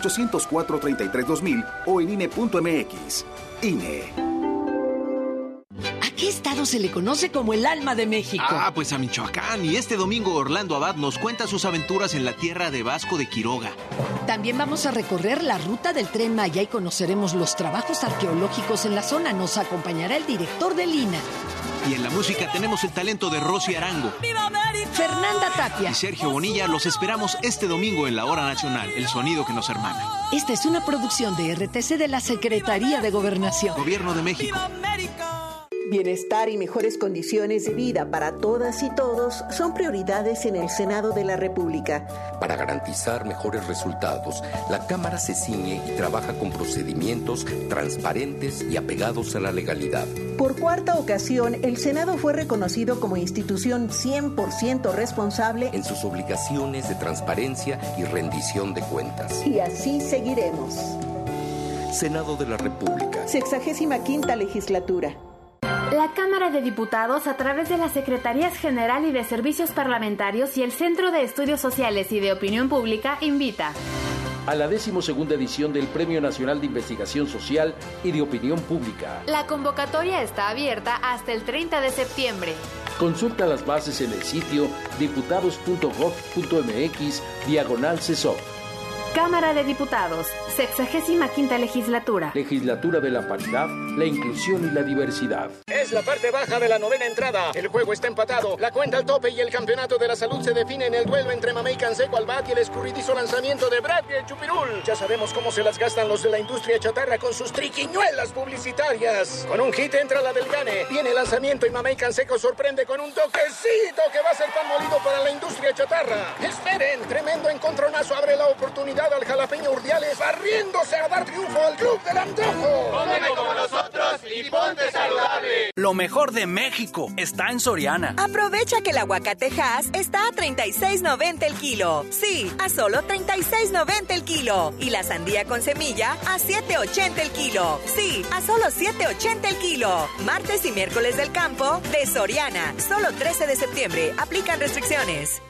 Speaker 19: 804-33-2000 o en INE.mx. INE.
Speaker 24: ¿A qué estado se le conoce como el alma de México?
Speaker 25: Pues a Michoacán. Y este domingo Orlando Abad nos cuenta sus aventuras en la tierra de Vasco de Quiroga.
Speaker 24: También vamos a recorrer la ruta del Tren Maya y conoceremos los trabajos arqueológicos en la zona. Nos acompañará el director del INA.
Speaker 25: Y en la música tenemos el talento de Rosy Arango,
Speaker 24: Fernanda Tapia
Speaker 25: y Sergio Bonilla. Los esperamos este domingo en la Hora Nacional, el sonido que nos hermana.
Speaker 24: Esta es una producción de RTC de la Secretaría de Gobernación.
Speaker 25: Gobierno de México.
Speaker 26: Bienestar y mejores condiciones de vida para todas y todos son prioridades en el Senado de la República.
Speaker 27: Para garantizar mejores resultados, la Cámara se ciñe y trabaja con procedimientos transparentes y apegados a la legalidad.
Speaker 26: Por cuarta ocasión, el Senado fue reconocido como institución 100% responsable
Speaker 27: en sus obligaciones de transparencia y rendición de cuentas.
Speaker 26: Y así seguiremos.
Speaker 27: Senado de la República.
Speaker 26: 65ª legislatura.
Speaker 28: La Cámara de Diputados, a través de la Secretarías General y de Servicios Parlamentarios y el Centro de Estudios Sociales y de Opinión Pública, invita
Speaker 29: a la 12ª edición del Premio Nacional de Investigación Social y de Opinión Pública.
Speaker 28: La convocatoria está abierta hasta el 30 de septiembre.
Speaker 29: Consulta las bases en el sitio diputados.gov.mx/CESOP.
Speaker 28: Cámara de Diputados, 65ª legislatura.
Speaker 29: Legislatura de la paridad, la inclusión y la diversidad.
Speaker 30: Es la parte baja de la novena entrada. El juego está empatado. La cuenta al tope y el campeonato de la salud se define en el duelo entre Mamey Canseco al bat y el escurridizo lanzamiento de Brad y el Chupirul. Ya sabemos cómo se las gastan los de la industria chatarra con sus triquiñuelas publicitarias. Con un hit entra la del Gane. Viene el lanzamiento y Mamey Canseco sorprende con un toquecito que va a ser pan molido para la industria chatarra. Esperen, tremendo encontronazo abre la oportunidad al jalapeño Urdiales, barriéndose a dar triunfo al Club del Antojo.
Speaker 16: Cómeme como nosotros y ponte saludable. Lo mejor de México está en Soriana.
Speaker 17: Aprovecha que el aguacate Hass está a $36.90 el kilo. Sí, a solo $36.90 el kilo. Y la sandía con semilla a $7.80 el kilo. Sí, a solo $7.80 el kilo. Martes y miércoles del campo de Soriana. Solo 13 de septiembre. Aplican restricciones.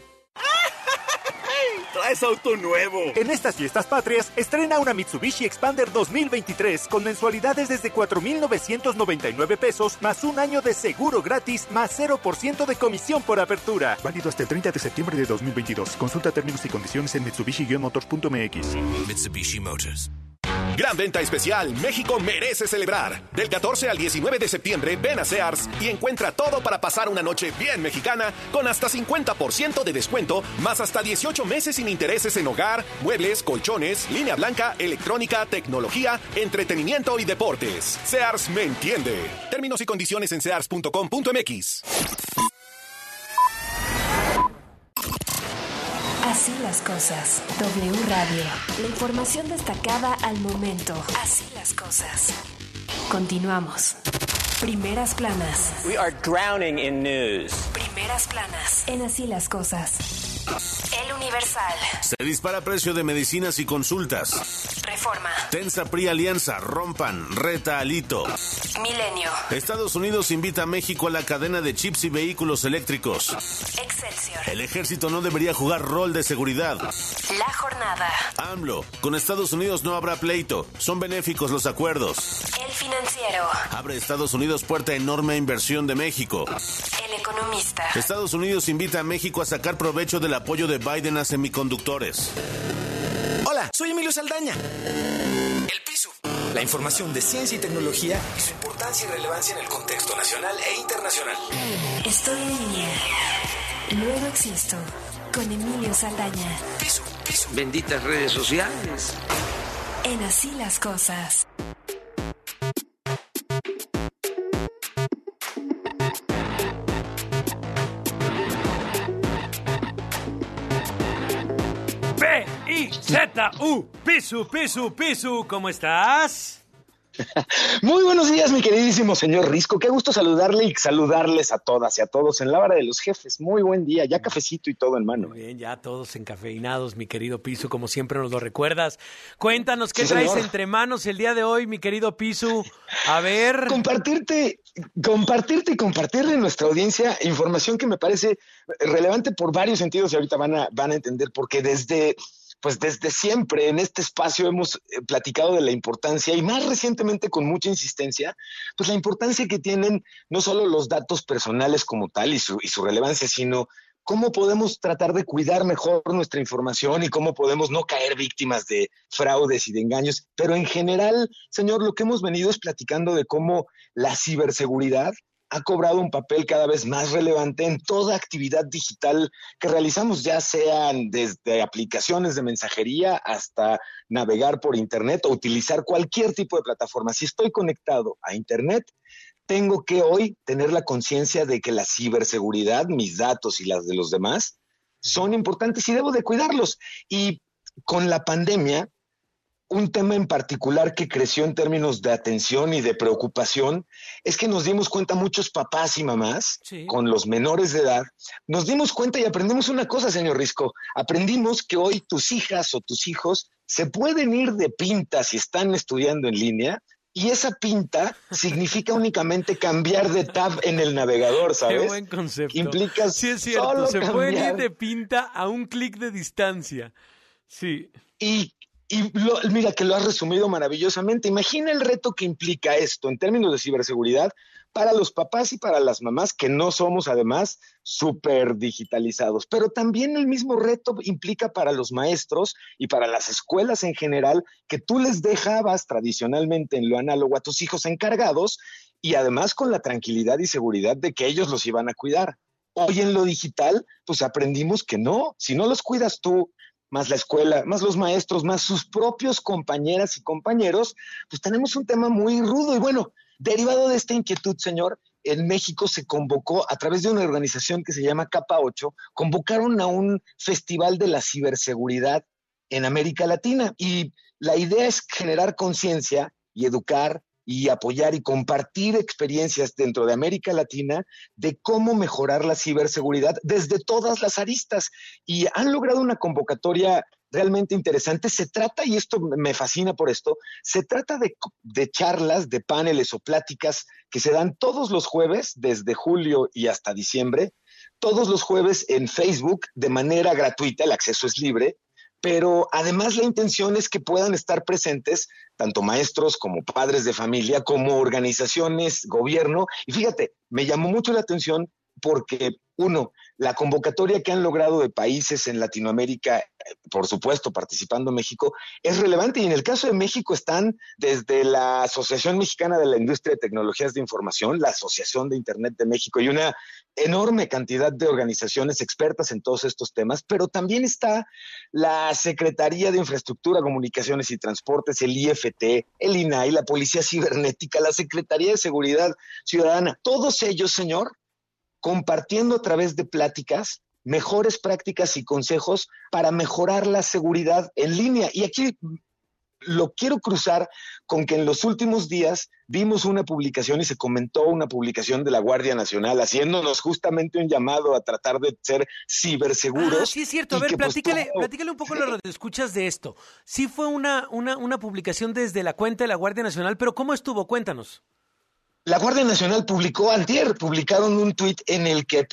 Speaker 31: ¿Traes auto nuevo? En estas fiestas patrias, estrena una Mitsubishi Expander 2023 con mensualidades desde $4,999 más un año de seguro gratis más 0% de comisión por apertura. Válido hasta el 30 de septiembre de 2022. Consulta términos y condiciones en Mitsubishi-motors.mx.
Speaker 18: Mitsubishi Motors. Gran venta especial, México merece celebrar. Del 14 al 19 de septiembre, ven a Sears y encuentra todo para pasar una noche bien mexicana con hasta 50% de descuento, más hasta 18 meses sin intereses en hogar, muebles, colchones, línea blanca, electrónica, tecnología, entretenimiento y deportes. Sears me entiende. Términos y condiciones en sears.com.mx.
Speaker 1: Así las cosas. W Radio. La información destacada al momento. Así las cosas. Continuamos. Primeras planas.
Speaker 2: We are drowning in news.
Speaker 1: Primeras planas. En Así las cosas. El Universal.
Speaker 3: Se dispara precio de medicinas y consultas.
Speaker 1: Reforma.
Speaker 3: Tensa PRI alianza, rompan, reta Alito.
Speaker 1: Milenio.
Speaker 3: Estados Unidos invita a México a la cadena de chips y vehículos eléctricos.
Speaker 1: Excelsior.
Speaker 3: El ejército no debería jugar rol de seguridad.
Speaker 1: La Jornada.
Speaker 3: AMLO, con Estados Unidos no habrá pleito, son benéficos los acuerdos.
Speaker 1: El Financiero.
Speaker 3: Abre Estados Unidos puerta a enorme inversión de México.
Speaker 1: El Economista.
Speaker 3: Estados Unidos invita a México a sacar provecho del apoyo de Biden a semiconductores.
Speaker 4: Hola, soy Emilio Saldaña. El Pisu. La información de ciencia y tecnología y su importancia y relevancia en el contexto nacional e internacional.
Speaker 1: Estoy en línea. Luego existo. Con Emilio Saldaña.
Speaker 4: Pisu.
Speaker 5: Benditas redes sociales.
Speaker 1: En Así las cosas.
Speaker 6: P-I-Z-U, Pisu, ¿cómo estás?
Speaker 7: Muy buenos días, mi queridísimo señor Risco. Qué gusto saludarle y saludarles a todas y a todos en la hora de los jefes. Muy buen día, ya cafecito y todo en mano.
Speaker 6: Muy bien, ya todos encafeinados, mi querido Pisu, como siempre nos lo recuerdas. Cuéntanos, ¿qué traes entre manos el día de hoy, mi querido Pisu? A ver.
Speaker 7: Compartirte y compartirle a nuestra audiencia información que me parece relevante por varios sentidos y ahorita van a entender por qué. Desde siempre en este espacio hemos platicado de la importancia y más recientemente con mucha insistencia, pues la importancia que tienen no solo los datos personales como tal y su relevancia, sino cómo podemos tratar de cuidar mejor nuestra información y cómo podemos no caer víctimas de fraudes y de engaños. Pero en general, señor, lo que hemos venido es platicando de cómo la ciberseguridad ha cobrado un papel cada vez más relevante en toda actividad digital que realizamos, ya sean desde aplicaciones de mensajería hasta navegar por Internet o utilizar cualquier tipo de plataforma. Si estoy conectado a Internet, tengo que hoy tener la conciencia de que la ciberseguridad, mis datos y las de los demás, son importantes y debo de cuidarlos. Y con la pandemia, un tema en particular que creció en términos de atención y de preocupación es que nos dimos cuenta muchos papás y mamás con los menores de edad, nos dimos cuenta y aprendimos una cosa, señor Risco, aprendimos que hoy tus hijas o tus hijos se pueden ir de pinta si están estudiando en línea y esa pinta significa únicamente cambiar de tab en el navegador, ¿sabes?
Speaker 6: Qué buen concepto.
Speaker 7: Implica
Speaker 6: sí, es cierto,
Speaker 7: solo
Speaker 6: se
Speaker 7: cambiar.
Speaker 6: pueden ir de pinta a un clic de distancia. Sí.
Speaker 7: Mira que lo has resumido maravillosamente. Imagina el reto que implica esto en términos de ciberseguridad para los papás y para las mamás que no somos además súper digitalizados. Pero también el mismo reto implica para los maestros y para las escuelas en general que tú les dejabas tradicionalmente en lo análogo a tus hijos encargados y además con la tranquilidad y seguridad de que ellos los iban a cuidar. Hoy en lo digital, pues aprendimos que no, si no los cuidas tú, más la escuela, más los maestros, más sus propios compañeras y compañeros, pues tenemos un tema muy rudo. Y bueno, derivado de esta inquietud, señor, en México se convocó a través de una organización que se llama Capa 8, convocaron a un festival de la ciberseguridad en América Latina. Y la idea es generar conciencia y educar y apoyar y compartir experiencias dentro de América Latina de cómo mejorar la ciberseguridad desde todas las aristas. Y han logrado una convocatoria realmente interesante. Se trata, y esto me fascina por esto, se trata de charlas, de paneles o pláticas que se dan todos los jueves, desde julio y hasta diciembre, todos los jueves en Facebook de manera gratuita, el acceso es libre, pero además la intención es que puedan estar presentes tanto maestros como padres de familia, como organizaciones, gobierno. Y fíjate, me llamó mucho la atención porque, uno, la convocatoria que han logrado de países en Latinoamérica, por supuesto, participando México, es relevante. Y en el caso de México están desde la Asociación Mexicana de la Industria de Tecnologías de Información, la Asociación de Internet de México y una enorme cantidad de organizaciones expertas en todos estos temas, pero también está la Secretaría de Infraestructura, Comunicaciones y Transportes, el IFT, el INAI, la Policía Cibernética, la Secretaría de Seguridad Ciudadana. Todos ellos, señor, compartiendo a través de pláticas mejores prácticas y consejos para mejorar la seguridad en línea. Y aquí lo quiero cruzar con que en los últimos días vimos una publicación y se comentó una publicación de la Guardia Nacional haciéndonos justamente un llamado a tratar de ser ciberseguros.
Speaker 6: Sí, es cierto. A ver, platícale un poco lo que escuchas de esto. Sí fue una publicación desde la cuenta de la Guardia Nacional, pero ¿cómo estuvo? Cuéntanos.
Speaker 7: La Guardia Nacional publicaron un tuit en el que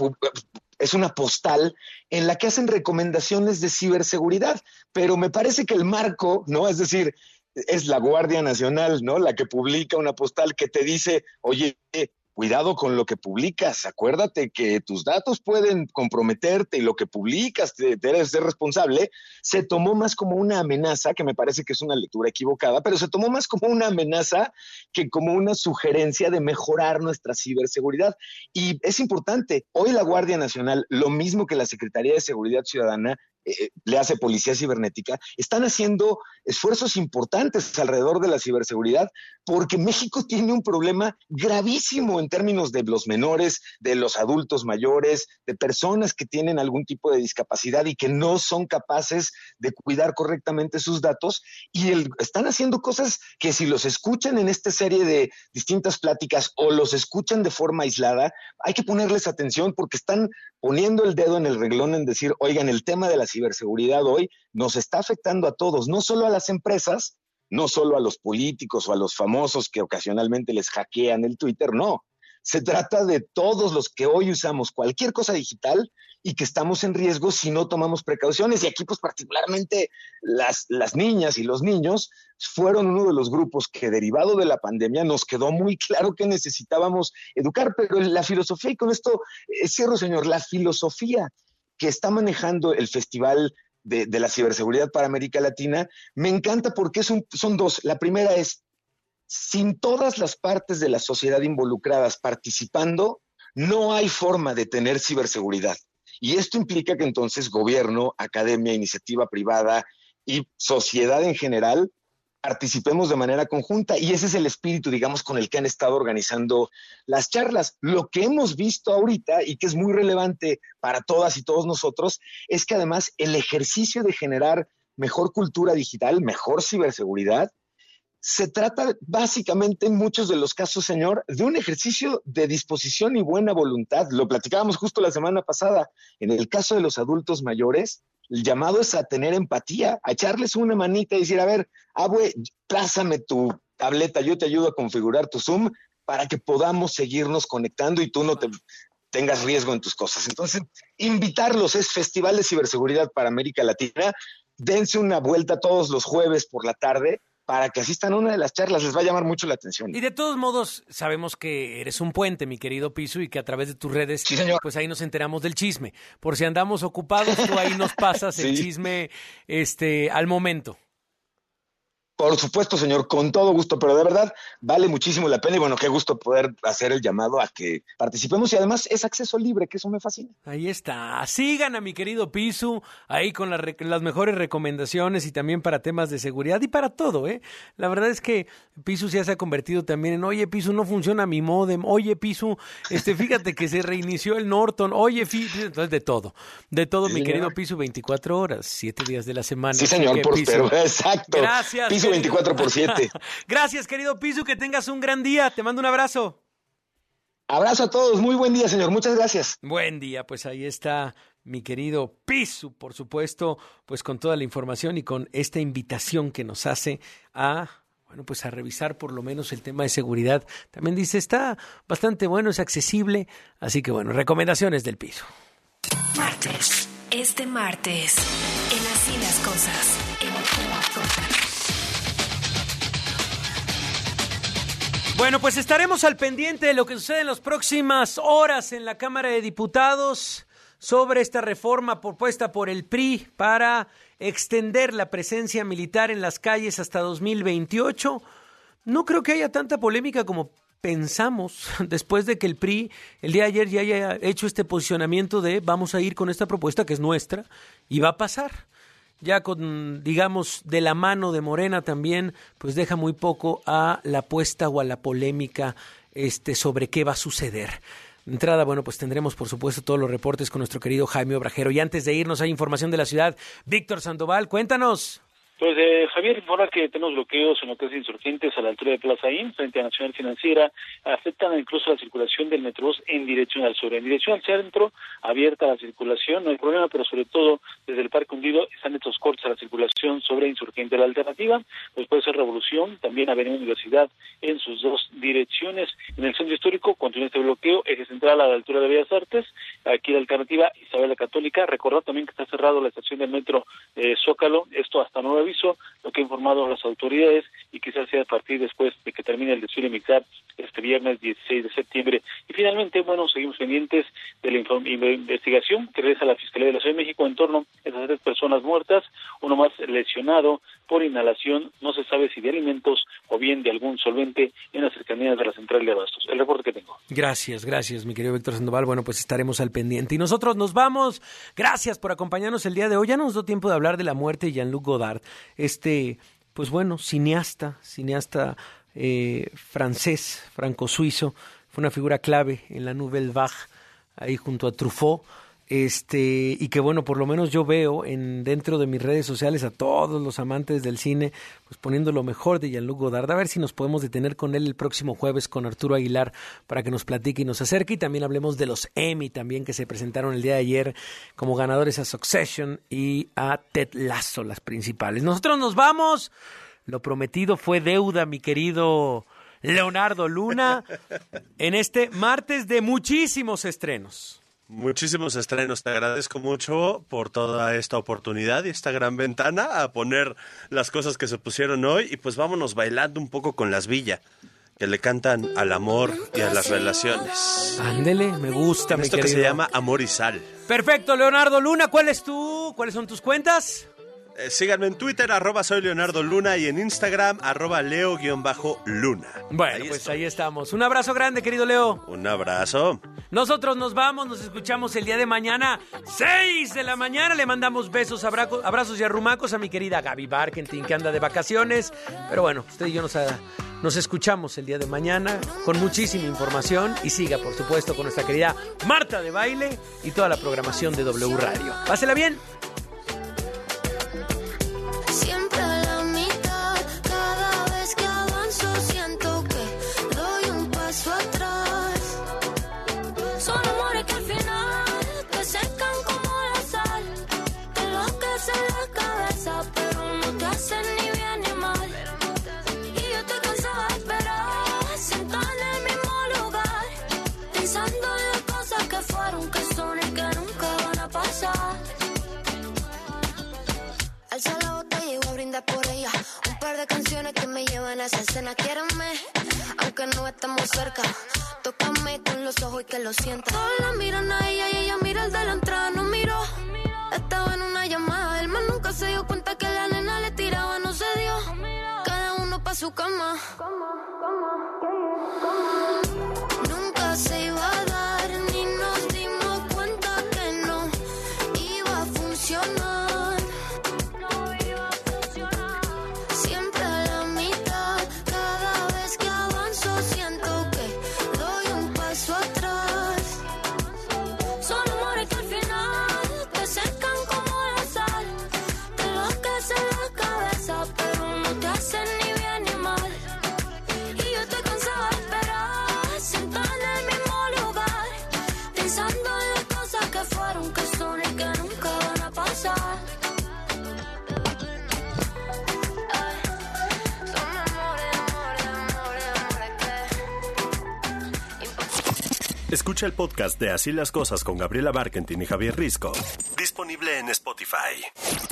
Speaker 7: es una postal en la que hacen recomendaciones de ciberseguridad, pero me parece que el marco, ¿no? Es decir, es la Guardia Nacional, ¿no? La que publica una postal que te dice, oye, cuidado con lo que publicas, acuérdate que tus datos pueden comprometerte y lo que publicas debes ser responsable. Se tomó más como una amenaza, que me parece que es una lectura equivocada, pero se tomó más como una amenaza que como una sugerencia de mejorar nuestra ciberseguridad. Y es importante, hoy la Guardia Nacional, lo mismo que la Secretaría de Seguridad Ciudadana, le hace Policía Cibernética, están haciendo esfuerzos importantes alrededor de la ciberseguridad porque México tiene un problema gravísimo en términos de los menores, de los adultos mayores, de personas que tienen algún tipo de discapacidad y que no son capaces de cuidar correctamente sus datos y están haciendo cosas que si los escuchan en esta serie de distintas pláticas o los escuchan de forma aislada, hay que ponerles atención porque están poniendo el dedo en el renglón en decir, oigan, el tema de la ciberseguridad hoy nos está afectando a todos, no solo a las empresas, no solo a los políticos o a los famosos que ocasionalmente les hackean el Twitter, no. Se trata de todos los que hoy usamos cualquier cosa digital y que estamos en riesgo si no tomamos precauciones. Y aquí, pues, particularmente las niñas y los niños fueron uno de los grupos que, derivado de la pandemia, nos quedó muy claro que necesitábamos educar. Pero la filosofía, y con esto cierro, señor, la filosofía que está manejando el Festival de la Ciberseguridad para América Latina, me encanta porque son dos. La primera es, sin todas las partes de la sociedad involucradas participando, no hay forma de tener ciberseguridad. Y esto implica que entonces gobierno, academia, iniciativa privada y sociedad en general participemos de manera conjunta. Y ese es el espíritu, digamos, con el que han estado organizando las charlas. Lo que hemos visto ahorita y que es muy relevante para todas y todos nosotros es que además el ejercicio de generar mejor cultura digital, mejor ciberseguridad, se trata básicamente en muchos de los casos, señor, de un ejercicio de disposición y buena voluntad. Lo platicábamos justo la semana pasada. En el caso de los adultos mayores, el llamado es a tener empatía, a echarles una manita y decir, a ver, abue, plázame tu tableta, yo te ayudo a configurar tu Zoom para que podamos seguirnos conectando y tú no tengas riesgo en tus cosas. Entonces, invitarlos, es Festival de Ciberseguridad para América Latina. Dense una vuelta todos los jueves por la tarde para que asistan a una de las charlas, les va a llamar mucho la atención.
Speaker 6: Y de todos modos, sabemos que eres un puente, mi querido Pisu, y que a través de tus redes,
Speaker 7: sí, señor,
Speaker 6: pues ahí nos enteramos del chisme. Por si andamos ocupados, tú ahí nos pasas sí, el chisme al momento.
Speaker 7: Por supuesto, señor, con todo gusto, pero de verdad vale muchísimo la pena y bueno, qué gusto poder hacer el llamado a que participemos y además es acceso libre, que eso me fascina.
Speaker 6: Ahí está, sigan a mi querido Pisu, ahí con las mejores recomendaciones y también para temas de seguridad y para todo, ¿eh? La verdad es que Pisu ya se ha convertido también en, oye, Pisu, no funciona mi módem, oye, Pisu, fíjate que se reinició el Norton, oye, entonces de todo, sí, mi querido Pisu, 24 horas, 7 días de la semana.
Speaker 7: Sí, señor, pero exacto.
Speaker 6: Gracias.
Speaker 7: Pisu 24/7.
Speaker 6: Gracias, querido Pisu, que tengas un gran día. Te mando un abrazo.
Speaker 7: Abrazo a todos. Muy buen día, señor. Muchas gracias.
Speaker 6: Buen día. Pues ahí está mi querido Pisu, por supuesto, pues con toda la información y con esta invitación que nos hace a revisar por lo menos el tema de seguridad. También dice, está bastante bueno, es accesible. Así que recomendaciones del Pisu.
Speaker 1: Martes. Este martes, en Así las Cosas,
Speaker 6: Bueno, pues estaremos al pendiente de lo que sucede en las próximas horas en la Cámara de Diputados sobre esta reforma propuesta por el PRI para extender la presencia militar en las calles hasta 2028. No creo que haya tanta polémica como pensamos después de que el PRI el día de ayer ya haya hecho este posicionamiento de vamos a ir con esta propuesta que es nuestra y va a pasar. Ya con, digamos, de la mano de Morena también, pues deja muy poco a la apuesta o a la polémica sobre qué va a suceder. De entrada, bueno, pues tendremos, por supuesto, todos los reportes con nuestro querido Jaime Obrajero. Y antes de irnos, hay información de la ciudad. Víctor Sandoval, cuéntanos.
Speaker 8: Pues Javier, informa que tenemos bloqueos en lo que es Insurgentes a la altura de Plaza IN, frente a Nacional Financiera, afectan incluso la circulación del Metrobús en dirección al sur. En dirección al centro, abierta la circulación, no hay problema, pero sobre todo desde el Parque Hundido están estos cortes a la circulación sobre Insurgente. La alternativa, pues puede ser Revolución, también Avenida Universidad en sus dos direcciones. En el centro histórico continúa este bloqueo, eje central a la altura de Bellas Artes, aquí la alternativa Isabel la Católica. Recordad también que está cerrado la estación del metro Zócalo, esto hasta nuevo aviso, lo que han informado las autoridades, y quizás sea a partir después de que termine el desfile militar este viernes 16 de septiembre. Y finalmente, bueno, seguimos pendientes de la investigación que realiza la Fiscalía de la Ciudad de México en torno a esas 3 personas muertas, uno más lesionado por inhalación, no se sabe si de alimentos o bien de algún solvente en las cercanías de la central de abastos. El reporte que tengo.
Speaker 6: Gracias, mi querido Víctor Sandoval. Bueno, pues estaremos al pendiente. Y nosotros nos vamos. Gracias por acompañarnos el día de hoy. Ya nos dio tiempo de hablar de la muerte de Jean-Luc Godard, pues bueno, cineasta francés, franco-suizo. Fue una figura clave en la Nouvelle Vague, ahí junto a Truffaut. Y que bueno, por lo menos yo veo dentro de mis redes sociales a todos los amantes del cine, pues poniendo lo mejor de Jean-Luc Godard. A ver si nos podemos detener con él el próximo jueves con Arturo Aguilar para que nos platique y nos acerque, y también hablemos de los Emmy también, que se presentaron el día de ayer como ganadores a Succession y a Ted Lasso, las principales. Nosotros nos vamos, lo prometido fue deuda, mi querido Leonardo Luna, en este martes de muchísimos estrenos.
Speaker 9: Muchísimos estrenos, te agradezco mucho por toda esta oportunidad y esta gran ventana a poner las cosas que se pusieron hoy, y pues vámonos bailando un poco con las Villa, que le cantan al amor y a las relaciones.
Speaker 6: Ándele, me gusta, mi
Speaker 9: querido. Esto que se llama Amor y Sal.
Speaker 6: Perfecto, Leonardo Luna, ¿cuáles son tus cuentas?
Speaker 9: Síganme en Twitter, @soy Leonardo Luna, y en Instagram, @Leo_Luna.
Speaker 6: Bueno, ahí estamos. Un abrazo grande, querido Leo.
Speaker 9: Un abrazo.
Speaker 6: Nosotros nos vamos, nos escuchamos el día de mañana, 6 de la mañana. Le mandamos besos, abrazos y arrumacos a mi querida Gaby Barkentin, que anda de vacaciones. Pero bueno, usted y yo nos escuchamos el día de mañana con muchísima información, y siga, por supuesto, con nuestra querida Marta de Baile y toda la programación de W Radio. Pásela bien.
Speaker 10: Por ella, un par de canciones que me llevan a esa escena. Quiérame, aunque no estamos cerca. Tócame con los ojos y que lo sienta. Todos la miran a ella y ella mira el de la entrada. No miró, estaba en una llamada. El man nunca se dio cuenta que la nena le tiraba. No se dio, cada uno pa' su cama. Nunca se iba a dar, ni nos dimos cuenta que no iba a funcionar.
Speaker 18: Escucha el podcast de Así las Cosas con Gabriela Barkentin y Javier Risco. Disponible en Spotify.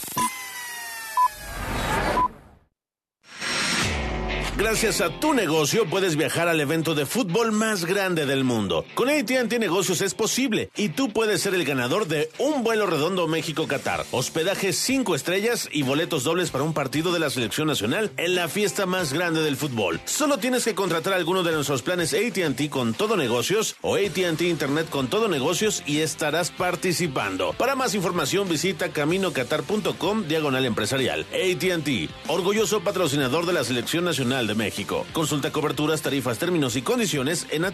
Speaker 3: Gracias a tu negocio puedes viajar al evento de fútbol más grande del mundo. Con AT&T Negocios es posible, y tú puedes ser el ganador de un vuelo redondo México-Qatar, hospedaje 5 estrellas y boletos dobles para un partido de la selección nacional en la fiesta más grande del fútbol. Solo tienes que contratar alguno de nuestros planes AT&T con todo negocios o AT&T Internet con todo negocios y estarás participando. Para más información visita caminoqatar.com/empresarial. AT&T, orgulloso patrocinador de la selección nacional de México. Consulta coberturas, tarifas, términos y condiciones en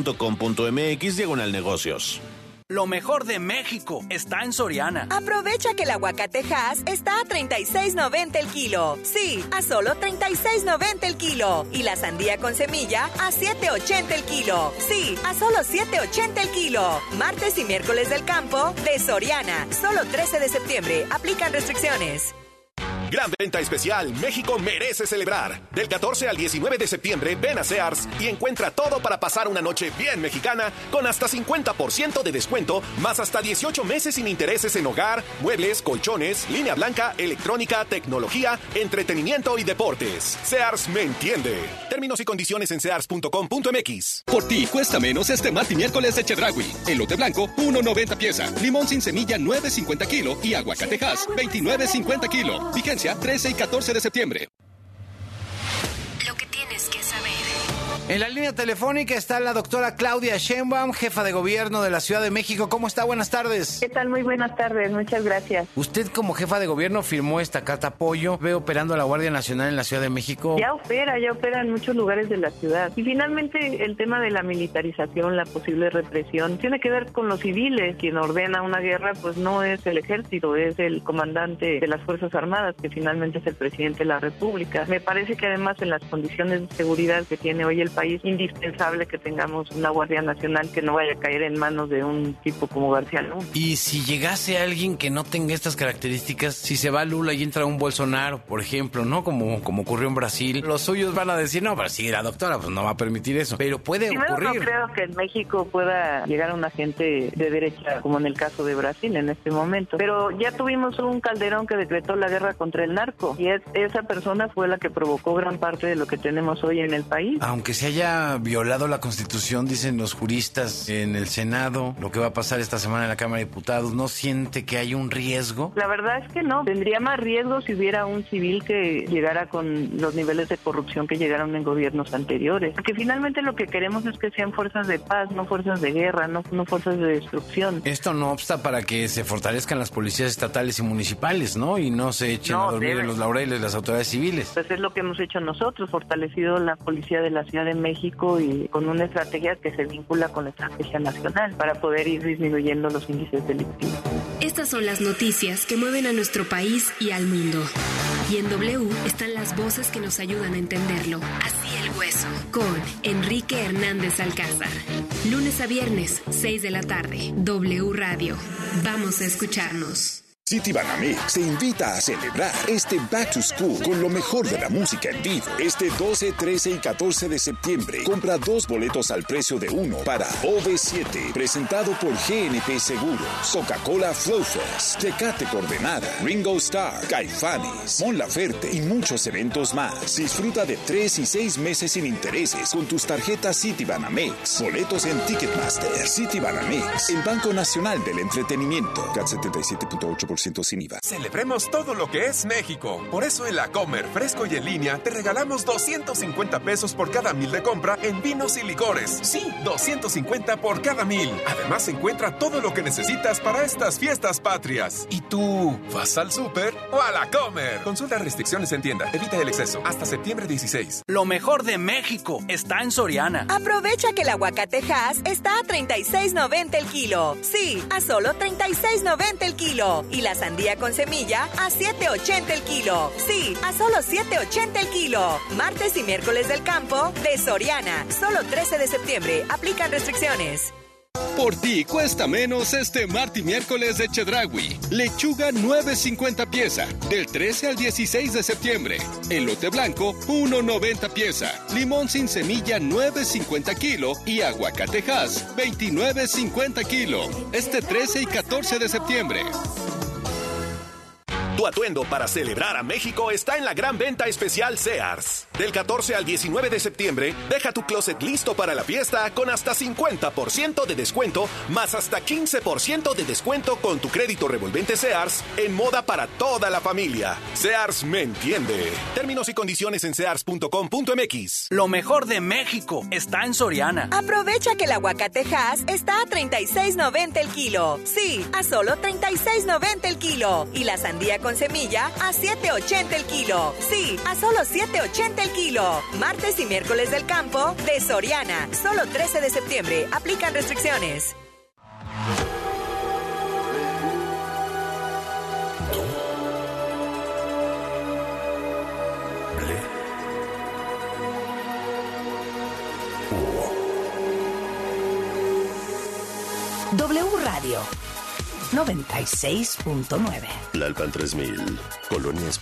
Speaker 3: att.com.mx/negocios.
Speaker 16: Lo mejor de México está en Soriana.
Speaker 17: Aprovecha que el aguacate Hass está a $36.90 el kilo. Sí, a solo $36.90 el kilo. Y la sandía con semilla a $7.80 el kilo. Sí, a solo $7.80 el kilo. Martes y miércoles del campo de Soriana. Solo 13 de septiembre. Aplican restricciones.
Speaker 18: Gran venta especial, México merece celebrar. Del 14 al 19 de septiembre, ven a Sears y encuentra todo para pasar una noche bien mexicana con hasta 50% de descuento, más hasta 18 meses sin intereses en hogar, muebles, colchones, línea blanca, electrónica, tecnología, entretenimiento y deportes. Sears me entiende. Términos y condiciones en sears.com.mx.
Speaker 11: Por ti cuesta menos este martes y miércoles de Chedraui. Elote blanco, 1.90 pieza. Limón sin semilla, 9.50 kilo. Y aguacate Hass, 29.50 kilo. Vigencia 13 y 14 de septiembre.
Speaker 1: Lo que tienes que saber.
Speaker 12: En la línea telefónica está la doctora Claudia Sheinbaum, jefa de gobierno de la Ciudad de México. ¿Cómo está? Buenas tardes.
Speaker 13: ¿Qué tal? Muy buenas tardes, muchas gracias.
Speaker 12: Usted como jefa de gobierno firmó esta carta apoyo. Ve operando a la Guardia Nacional en la Ciudad de México.
Speaker 13: Ya opera en muchos lugares de la ciudad. Y finalmente el tema de la militarización, la posible represión, tiene que ver con los civiles. Quien ordena una guerra pues no es el ejército, es el comandante de las Fuerzas Armadas, que finalmente es el presidente de la República. Me parece que además en las condiciones de seguridad que tiene hoy el país, indispensable que tengamos una Guardia Nacional que no vaya a caer en manos de un tipo como García Luna.
Speaker 12: Y si llegase alguien que no tenga estas características, si se va Lula y entra un Bolsonaro, por ejemplo, ¿no? Como ocurrió en Brasil, los suyos van a decir, no, pero si la doctora pues no va a permitir eso. Pero puede ocurrir.
Speaker 13: No creo que en México pueda llegar un agente de derecha, como en el caso de Brasil en este momento. Pero ya tuvimos un Calderón que decretó la guerra contra el narco, y esa persona fue la que provocó gran parte de lo que tenemos hoy en el país.
Speaker 12: Aunque se haya violado la Constitución, dicen los juristas en el Senado, lo que va a pasar esta semana en la Cámara de Diputados, ¿no siente que hay un riesgo?
Speaker 13: La verdad es que no. Tendría más riesgo si hubiera un civil que llegara con los niveles de corrupción que llegaron en gobiernos anteriores. Porque finalmente lo que queremos es que sean fuerzas de paz, no fuerzas de guerra, no fuerzas de destrucción.
Speaker 12: Esto no obsta para que se fortalezcan las policías estatales y municipales, ¿no? Y no se echen a dormir en los laureles las autoridades civiles.
Speaker 13: Pues es lo que hemos hecho nosotros, fortalecido la policía de la Ciudad de México y con una estrategia que se vincula con la estrategia nacional para poder ir disminuyendo los índices delictivos.
Speaker 1: Estas son las noticias que mueven a nuestro país y al mundo. Y en W están las voces que nos ayudan a entenderlo. Así el hueso, con Enrique Hernández Alcázar. Lunes a viernes, 6 de la tarde. W Radio. Vamos a escucharnos.
Speaker 14: Citibanamex te invita a celebrar este Back to School con lo mejor de la música en vivo. Este 12, 13 y 14 de septiembre, compra 2 boletos al precio de 1 para OV7, presentado por GNP Seguros, Coca-Cola Flow Fest, Tecate Coordenada, Ringo Starr, Caifanes, Mon Laferte y muchos eventos más. Disfruta de 3 y 6 meses sin intereses con tus tarjetas Citibanamex. Boletos en Ticketmaster. Citibanamex, el Banco Nacional del Entretenimiento. CAT 77.8% sin IVA.
Speaker 15: Celebremos todo lo que es México. Por eso en La Comer, fresco y en línea, te regalamos 250 pesos por cada 1,000 de compra en vinos y licores. Sí, 250 por cada 1,000. Además, encuentra todo lo que necesitas para estas fiestas patrias. ¿Y tú, vas al súper o a La Comer? Consulta restricciones en tienda. Evita el exceso. Hasta septiembre 16.
Speaker 16: Lo mejor de México está en Soriana.
Speaker 17: Aprovecha que el aguacate Hass está a $36.90 el kilo. Sí, a solo $36.90 el kilo. Y la sandía con semilla a $7.80 el kilo. Sí, a solo $7.80 el kilo. Martes y miércoles del campo de Soriana. Solo 13 de septiembre. Aplican restricciones.
Speaker 11: Por ti cuesta menos este martes y miércoles de Chedraui. Lechuga 9.50 pieza, del 13 al 16 de septiembre. Elote blanco 1.90 pieza. Limón sin semilla 9.50 kilo. Y aguacate Hass 29.50 kilo. Este 13 y 14 de septiembre.
Speaker 18: Tu atuendo para celebrar a México está en la gran venta especial Sears. Del 14 al 19 de septiembre, deja tu closet listo para la fiesta con hasta 50% de descuento, más hasta 15% de descuento con tu crédito revolvente Sears en moda para toda la familia. Sears me entiende. Términos y condiciones en sears.com.mx.
Speaker 16: Lo mejor de México está en Soriana.
Speaker 17: Aprovecha que el aguacate Hass está a $36.90 el kilo. Sí, a solo $36.90 el kilo. Y la sandía con semilla a $7.80 el kilo. Sí, a solo $7.80 el kilo. Martes y miércoles del campo de Soriana. Solo 13 de septiembre. Aplican restricciones.
Speaker 19: W Radio 96.9.
Speaker 20: Lalpan 3000, Colonia España.